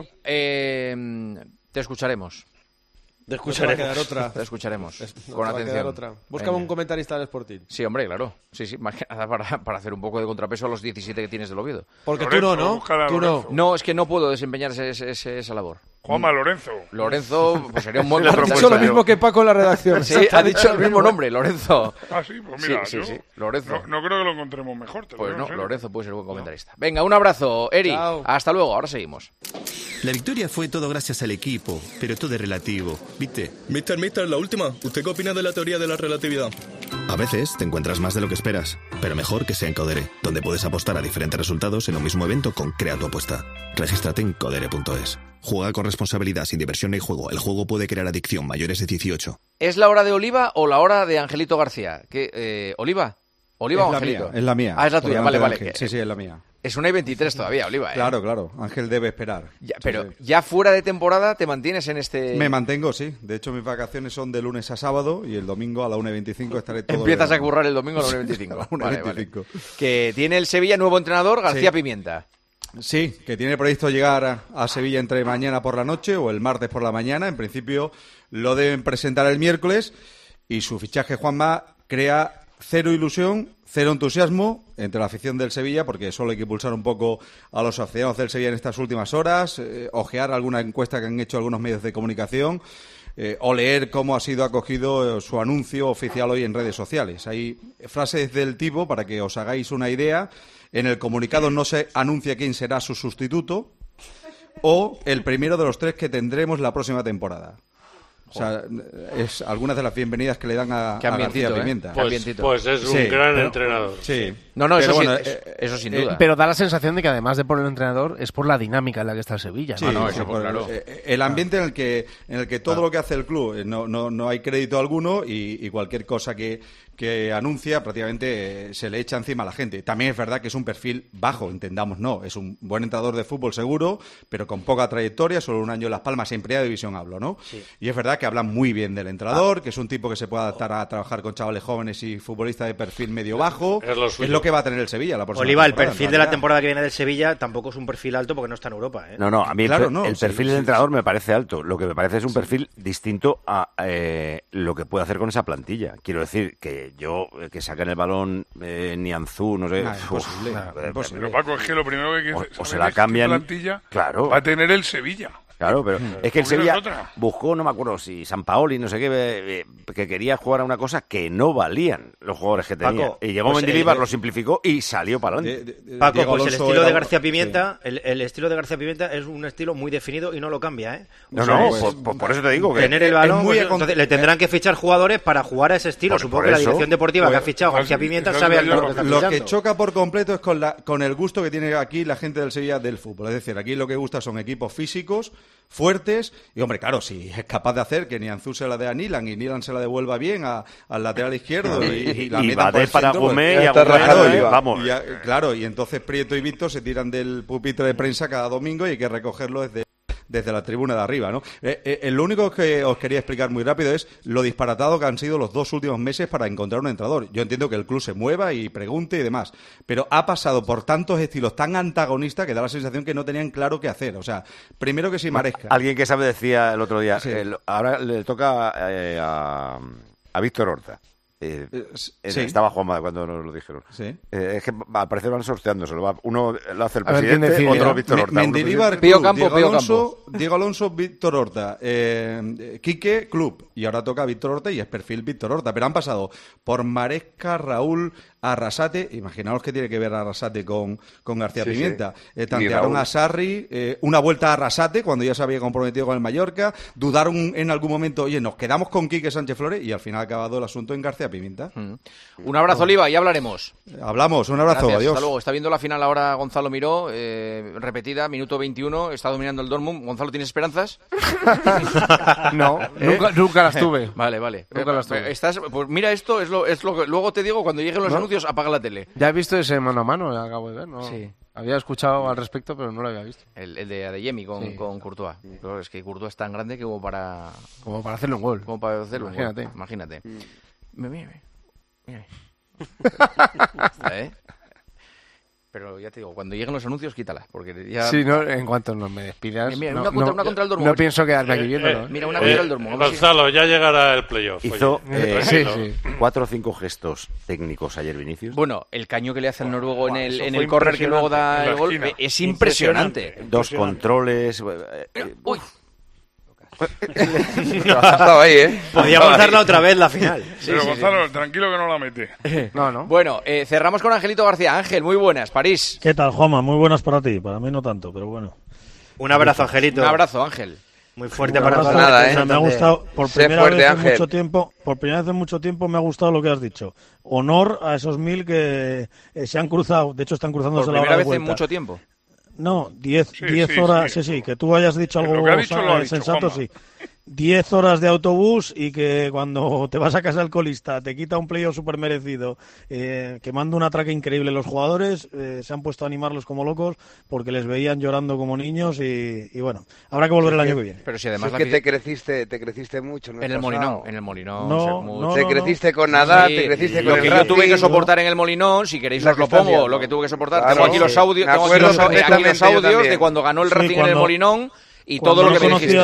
Te escucharemos. Te escucharemos. Te escucharemos. Con atención. Búscame un comentarista del Sporting. Sí, hombre, claro. Sí, más que nada para hacer un poco de contrapeso a los 17 que tienes del Oviedo. Porque Lorenzo, tú no. No, es que no puedo desempeñar esa labor. Juanma Lorenzo. Lorenzo, pues sería un buen propuesta. Ha dicho lo mismo que Paco en la redacción. Sí, ha dicho el mismo nombre, Lorenzo. Ah, sí, pues mira, sí. Lorenzo. No creo que lo encontremos mejor. Pues no, Lorenzo puede ser buen comentarista. Venga, un abrazo, Eri. Chao. Hasta luego, ahora seguimos. La victoria fue todo gracias al equipo, pero todo es relativo, ¿viste? Mister, la última. ¿Usted qué opina de la teoría de la relatividad? A veces te encuentras más de lo que esperas, pero mejor que sea en Codere, donde puedes apostar a diferentes resultados en un mismo evento con Crea tu apuesta. Regístrate en codere.es. Juega con responsabilidad, sin diversión ni juego. El juego puede crear adicción. Mayores de 18. ¿Es la hora de Oliva o la hora de Angelito García? ¿Oliva? ¿Oliva o Angelito? Es la mía. Ah, es la tuya, vale. Sí, es la mía. Es una y 23 todavía, Oliva. Claro. Ángel debe esperar. Pero ya fuera de temporada te mantienes en este... Me mantengo, sí. De hecho, mis vacaciones son de lunes a sábado y el domingo a la 1:25 estaré todo... Empiezas a currar el domingo a la 1:25. Vale. Que tiene el Sevilla nuevo entrenador, García Pimienta. Sí, que tiene previsto llegar a Sevilla entre mañana por la noche o el martes por la mañana. En principio lo deben presentar el miércoles y su fichaje, Juanma, crea cero ilusión, cero entusiasmo entre la afición del Sevilla, porque solo hay que pulsar un poco a los aficionados del Sevilla en estas últimas horas, ojear alguna encuesta que han hecho algunos medios de comunicación, o leer cómo ha sido acogido su anuncio oficial hoy en redes sociales. Hay frases del tipo, para que os hagáis una idea, en el comunicado no se anuncia quién será su sustituto, o el primero de los 3 que tendremos la próxima temporada. O sea, es algunas de las bienvenidas que le dan a García Pimienta. Pues es un gran entrenador. Sí. No, eso, bueno, eso sin duda. Pero da la sensación de que además de por el entrenador es por la dinámica en la que está el Sevilla. Sí, eso pues, claro. El ambiente en el que todo lo que hace el club no hay crédito alguno y cualquier cosa que anuncia prácticamente se le echa encima a la gente. También es verdad que es un perfil bajo, entendamos, no. Es un buen entrenador de fútbol seguro, pero con poca trayectoria, solo un año en Las Palmas, en Primera División hablo, ¿no? Sí. Y es verdad que hablan muy bien del entrenador, que es un tipo que se puede adaptar a trabajar con chavales jóvenes y futbolistas de perfil medio bajo. Es lo que va a tener el Sevilla la próxima Oliva, el perfil de la temporada que viene del Sevilla tampoco es un perfil alto porque no está en Europa, ¿eh? No, a mí el perfil del entrenador me parece alto. Lo que me parece es un perfil distinto a lo que puede hacer con esa plantilla. Quiero decir que que saquen el balón Nianzú, no sé. Imposible. Pero Paco, es que lo primero que hay que o se la cambian, es que plantilla claro, va a tener el Sevilla. Claro, pero es que el Sevilla buscó, no me acuerdo si San Paoli, no sé qué, que quería jugar a una cosa que no valían los jugadores que tenía. Paco, y llegó Mendilibar, lo simplificó y salió para adelante. Paco, pues el estilo de García Pimienta, el estilo de García Pimienta es un estilo muy definido y no lo cambia, ¿eh? Por eso te digo que tener el balón, entonces le tendrán que fichar jugadores para jugar a ese estilo. Supongo que la dirección deportiva que ha fichado García Pimienta sabe lo que está fichando. Lo que choca por completo es con el gusto que tiene aquí la gente del Sevilla del fútbol. Es decir, aquí lo que gusta son equipos físicos, fuertes, y hombre, claro, si es capaz de hacer que Nianzú se la dé a Nilan y Nilan se la devuelva bien al lateral izquierdo y la metan por el centro, vamos. Claro, y entonces Prieto y Víctor se tiran del pupitre de prensa cada domingo y hay que recogerlo desde la tribuna de arriba, ¿no? Lo único que os quería explicar muy rápido es lo disparatado que han sido los 2 últimos meses para encontrar un entrenador. Yo entiendo que el club se mueva y pregunte y demás, pero ha pasado por tantos estilos tan antagonistas que da la sensación que no tenían claro qué hacer. O sea, primero que si Maresca. Alguien que sabe decía el otro día, ahora le toca a Víctor Horta. Estaba Juanma cuando nos lo dijeron. Sí. Es que al parecer van sorteándoselo. Uno lo hace el presidente, otro Víctor Horta. Mendilibar, Pío Campo, Diego Alonso, Víctor Horta. Quique, club. Y ahora toca Víctor Horta y es perfil Víctor Horta. Pero han pasado por Maresca, Raúl, Arrasate. Imaginaos que tiene que ver Arrasate con García Pimienta. Tantearon a Sarri, una vuelta a Arrasate cuando ya se había comprometido con el Mallorca. Dudaron en algún momento, oye, nos quedamos con Quique Sánchez Flores y al final ha acabado el asunto en García Pimienta. Un abrazo, Oliva, y hablaremos. Hablamos, un abrazo, gracias, adiós. Hasta luego. Está viendo la final ahora Gonzalo Miró, repetida, minuto 21, está dominando el Dortmund. Gonzalo, ¿tienes esperanzas? No, nunca las tuve. Vale. Nunca las tuve. Pues mira, esto es lo que luego te digo, cuando lleguen los anuncios, apaga la tele. Ya he visto ese mano a mano, acabo de ver, ¿no? Sí. Había escuchado al respecto, pero no lo había visto. El de Adeyemi con Courtois. Pero es que Courtois es tan grande que como para hacerle un gol. Como para hacerle un gol. Imagínate. Mira. Pero ya te digo, cuando lleguen los anuncios, quítala. Porque ya... Sí, no, en cuanto no me despidas. Mira, una contra el Dortmund. No pienso quedarme aquí viéndolo. Mira, una contra el Dortmund. Gonzalo, ya llegará el playoff. Hizo 4 o 5 gestos técnicos ayer, Vinicius. Bueno, el caño que le hace el noruego en el córner que luego da el gol es impresionante. 2 controles. Uy. Estaba ahí, Podíamos darla otra vez la final. Pero Gonzalo, tranquilo que no la mete. No. Bueno, cerramos con Angelito García. Ángel, muy buenas, París. ¿Qué tal, Juanma? Muy buenas para ti. Para mí no tanto, pero bueno. Un abrazo, Angelito. Un abrazo, Ángel. Muy fuerte para todos. Me ha gustado, por primera vez en mucho tiempo me ha gustado lo que has dicho. Honor a esos 1000 que se han cruzado. De hecho, están cruzándose la hora de vuelta. ¿Por primera vez en mucho tiempo? No, 10 horas, sí, que tú hayas dicho algo sensato, sí. 10 horas de autobús y que cuando te vas a casa del colista te quita un playoff súper merecido, que manda un atraque increíble. Los jugadores se han puesto a animarlos como locos porque les veían llorando como niños y bueno, habrá que volver el año que viene. Pero si además es que te creciste mucho. En el Molinón. Te creciste con nada, te creciste con lo que yo tuve que soportar en el Molinón, si queréis os lo pongo, lo que tuve que soportar. Tengo aquí los audios, de cuando ganó el Racing en el Molinón y todo lo que me dijiste.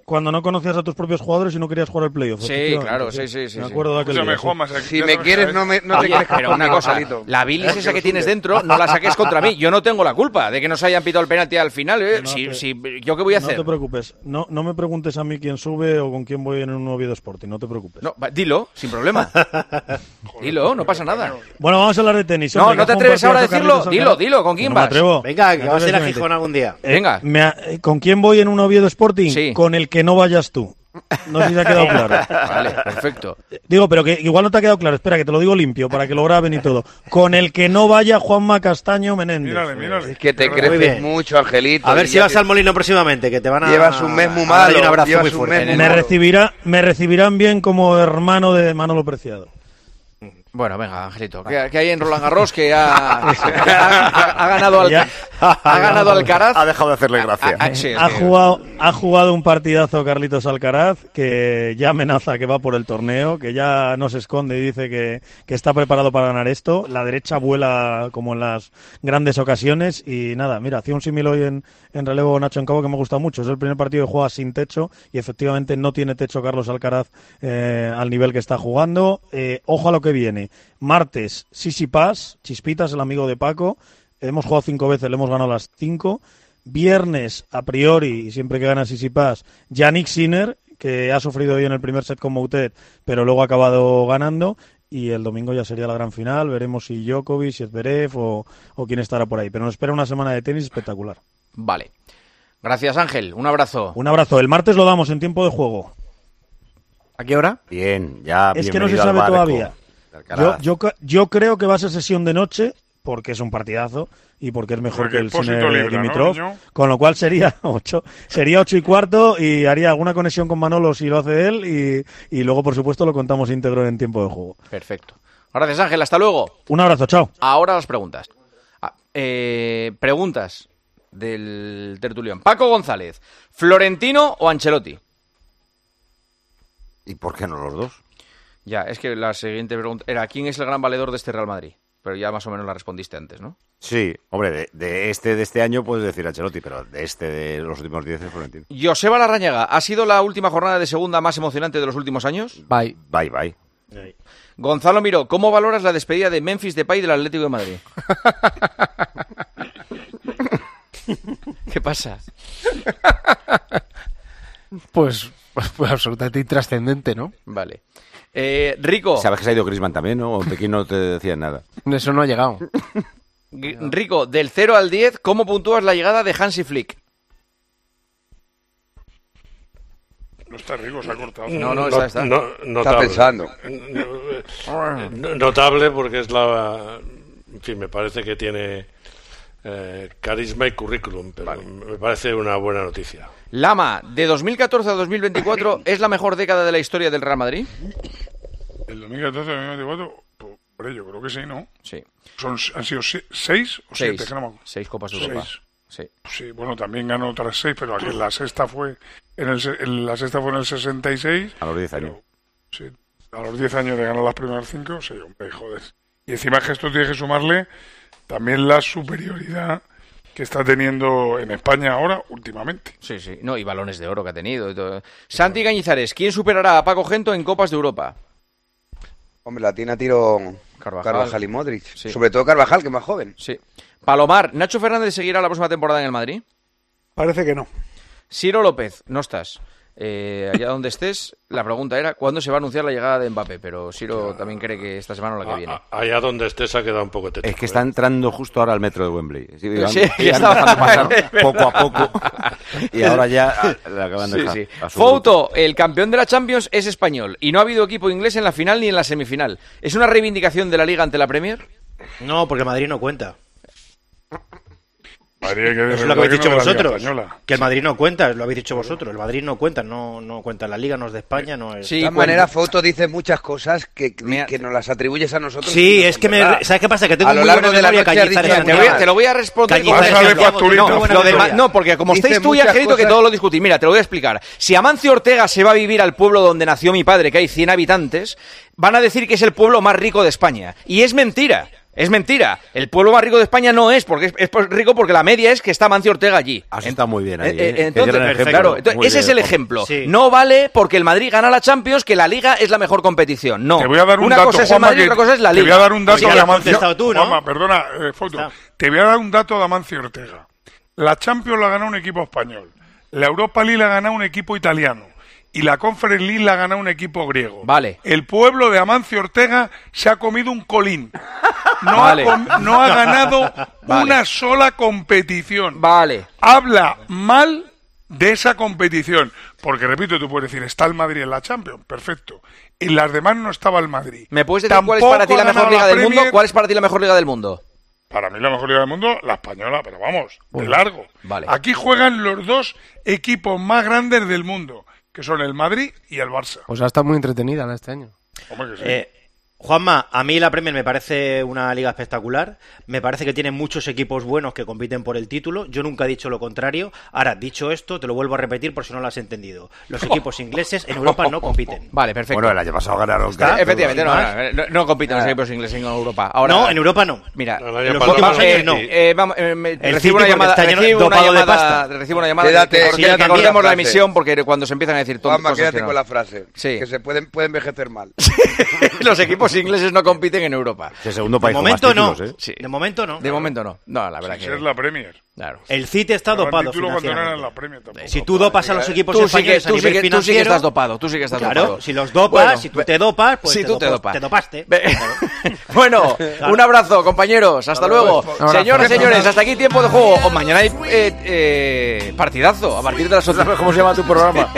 cuando no conocías a tus propios jugadores y no querías jugar el playoff. Sí, claro, sí. Me acuerdo de aquel día. Si me quieres, no te quieres. Pero una cosa, la bilis esa que tienes dentro, no la saques contra mí. Yo no tengo la culpa de que nos hayan pitado el penalti al final. ¿Yo qué voy a hacer? No te preocupes. No me preguntes a mí quién sube o con quién voy en un Oviedo Sporting. No te preocupes. No, dilo, sin problema. Dilo, no pasa nada. Bueno, vamos a hablar de tenis. No, ¿no te atreves ahora a decirlo? Dilo, ¿con quién vas? Atrevo. Venga, que vas a ir a Gijón algún día. Venga. ¿Con quién voy en un Oviedo Sporting? Sí. Con el que no vayas tú. No sé si te ha quedado claro. Vale, perfecto. Digo, pero que igual no te ha quedado claro. Espera, que te lo digo limpio para que lo graben y todo. Con el que no vaya Juanma Castaño Menéndez. Mírale. Es que te creces mucho, Angelito. A ver si vas al Molino próximamente, que te van a... Llevas un mes muy malo. Un abrazo muy fuerte. Me recibirán bien como hermano de Manolo Preciado. Bueno, venga, Angelito, que hay en Roland Garros que ha ganado Alcaraz. Ha dejado de hacerle gracia. Ha jugado un partidazo Carlitos Alcaraz, que ya amenaza que va por el torneo, que ya no se esconde y dice que está preparado para ganar esto. La derecha vuela como en las grandes ocasiones y nada, mira, hacía un símil hoy en relevo Nacho Encabo que me gusta mucho. Es el primer partido que juega sin techo y efectivamente no tiene techo Carlos Alcaraz al nivel que está jugando. Ojo a lo que viene. Martes, Tsitsipas, Chispitas, el amigo de Paco. Hemos jugado 5 veces, le hemos ganado las 5. Viernes, a priori, y siempre que gana Tsitsipas, Yannick Sinner, que ha sufrido hoy en el primer set con Moutet, pero luego ha acabado ganando. Y el domingo ya sería la gran final. Veremos si Djokovic, si Zverev o quién estará por ahí. Pero nos espera una semana de tenis espectacular. Vale. Gracias, Ángel. Un abrazo. Un abrazo. El martes lo damos en tiempo de juego. ¿A qué hora? Bien, ya. Es que no se sabe todavía. Yo creo que va a ser sesión de noche, porque es un partidazo y porque es mejor que el Sinner Dimitrov, ¿no, con lo cual sería 8:15 y haría alguna conexión con Manolo si lo hace él y luego, por supuesto, lo contamos íntegro en tiempo de juego. Perfecto. Gracias, Ángel. Hasta luego. Un abrazo, chao. Ahora las preguntas. Preguntas del tertulión. Paco González, ¿Florentino o Ancelotti? ¿Y por qué no los dos? Ya, es que la siguiente pregunta era ¿quién es el gran valedor de este Real Madrid? Pero ya más o menos la respondiste antes, ¿no? Sí, hombre, de este año puedes decir Ancelotti, pero de los últimos 10 es Florentino. Joseba Larrañaga, ¿ha sido la última jornada de segunda más emocionante de los últimos años? Bye. Gonzalo Miró, ¿cómo valoras la despedida de Memphis Depay del Atlético de Madrid? ¿Qué pasa? Pues absolutamente intrascendente, ¿no? Vale. Rico. Sabes que se ha ido Griezmann también, ¿no? O en Pekín no te decían nada. Eso no ha llegado. Rico, del 0 al 10, ¿cómo puntúas la llegada de Hansi Flick? No está Rico, se ha cortado. No, está. Notable. Está pensando. Notable porque es la... En fin, me parece que tiene carisma y currículum, pero vale. Me parece una buena noticia. Lama, de 2014 a 2024, ¿es la mejor década de la historia del Real Madrid? ¿El 2014 a 2024? Pues, yo creo que sí, ¿no? Sí. ¿Han sido 6 o 7? 6 Copas de Europa. Sí, bueno, también ganó otras 6, pero aquí la sexta fue en el 66. A los 10 años. Sí, a los 10 años de ganar las primeras 5, sí, hombre, joder. Y encima que esto tiene que sumarle también la superioridad que está teniendo en España ahora, últimamente. Sí, no, y balones de oro que ha tenido y todo. Santi Cañizares, ¿quién superará a Paco Gento en Copas de Europa? Hombre, la tiene a tiro Carvajal y Modric. Sí. Sobre todo Carvajal, que es más joven. Sí. Palomar, ¿Nacho Fernández seguirá la próxima temporada en el Madrid? Parece que no. Ciro López, no estás. Allá donde estés, la pregunta era ¿cuándo se va a anunciar la llegada de Mbappé? Pero Ciro también cree que esta semana o la que viene. Allá donde estés ha quedado un poco tétrico. Es que está entrando justo ahora al metro de Wembley. Sí, está dejando pasar poco a poco. Y ahora ya le acaban de dejar. Fouto, el campeón de la Champions es español y no ha habido equipo inglés en la final ni en la semifinal. ¿Es una reivindicación de la Liga ante la Premier? No, porque Madrid no cuenta. Madrid, eso es lo que habéis dicho vosotros. Que el Madrid no cuenta, lo habéis dicho vosotros. El Madrid no cuenta, no cuenta. La Liga no es de España, no es. Sí, de todas maneras, Foto dice muchas cosas que nos las atribuyes a nosotros. Sí, es que ¿sabes qué pasa? Que tengo a lo largo de la noche te lo voy a responder. No, porque como estáis tú y Angelito que todo lo discutís. Mira, te lo voy a explicar. Si Amancio Ortega se va a vivir al pueblo donde nació mi padre, que hay 100 habitantes, van a decir que es el pueblo más rico de España. Y es mentira. Es mentira. El pueblo más rico de España no es, porque es rico porque la media es que está Amancio Ortega allí. Está muy bien ahí. Entonces, claro, ese es el ejemplo. Sí. No vale porque el Madrid gana la Champions que la Liga es la mejor competición. No. Te voy a dar un Una dato, cosa es Juanma, el Madrid y otra cosa es la Liga. Te voy a dar un dato de Amancio. Juanma, perdona, te voy a dar un dato de Amancio Ortega. La Champions la ganó un equipo español. La Europa League la ganó un equipo italiano. Y la Conference League la gana un equipo griego. Vale. El pueblo de Amancio Ortega se ha comido un colín. No ha ganado una sola competición. Vale. Habla mal de esa competición. Porque, repito, tú puedes decir, está el Madrid en la Champions. Perfecto. Y las demás no estaba el Madrid. ¿Me puedes decir cuál es para ti la mejor liga del mundo? ¿Cuál es para ti la mejor liga del mundo? Para mí la mejor liga del mundo, la española, pero vamos, de largo. Vale. Aquí juegan los dos equipos más grandes del mundo, que son el Madrid y el Barça. Pues ha estado muy entretenida este año. Hombre, que sí. Juanma, a mí la Premier me parece una liga espectacular. Me parece que tiene muchos equipos buenos que compiten por el título. Yo nunca he dicho lo contrario. Ahora, dicho esto, te lo vuelvo a repetir por si no lo has entendido. Los equipos ingleses en Europa no compiten. Vale, perfecto. Bueno, el año pasado ganaron. Efectivamente, no compiten los equipos ingleses en Europa. Ahora, no, en Europa no. Mira, en los últimos años no. Recibo una llamada. Recibo una llamada. Que cortemos la emisión porque cuando se empiezan a decir todo. Juanma, quédate con la frase. Que se puede envejecer mal. Los equipos ingleses no compiten en Europa. El segundo país de momento no. Sí. De momento no. De momento no. No, la verdad que es la Premier. Claro. El City está dopado financieramente. Si tú dopas a los equipos españoles a nivel financiero... Tú sí que estás dopado. Tú sí que estás dopado. Claro, si los dopas, si tú te dopas, pues te dopaste. Bueno, un abrazo, compañeros. Hasta luego. Señoras y señores, hasta aquí Tiempo de Juego. O mañana hay partidazo a partir de las 8. ¿Cómo se llama tu programa?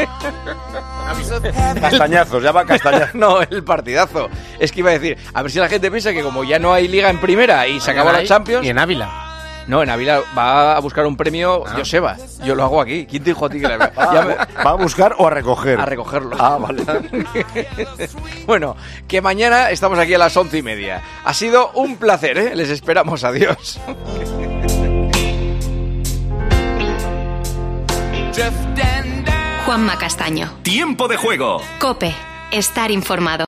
Castañazos, llama castañazos. No, el partidazo. Es que iba a decir, a ver si la gente piensa que como ya no hay liga en primera y se acabó la Champions... Y en Ávila. No, en Ávila va a buscar un premio Joseba. Yo lo hago aquí. ¿Quién te dijo a ti que ¿Va a buscar o a recoger? A recogerlo. Ah, vale. Bueno, que mañana estamos aquí a las 11:30. Ha sido un placer, ¿eh? Les esperamos. Adiós. Juanma Castaño. Tiempo de Juego. COPE. Estar informado.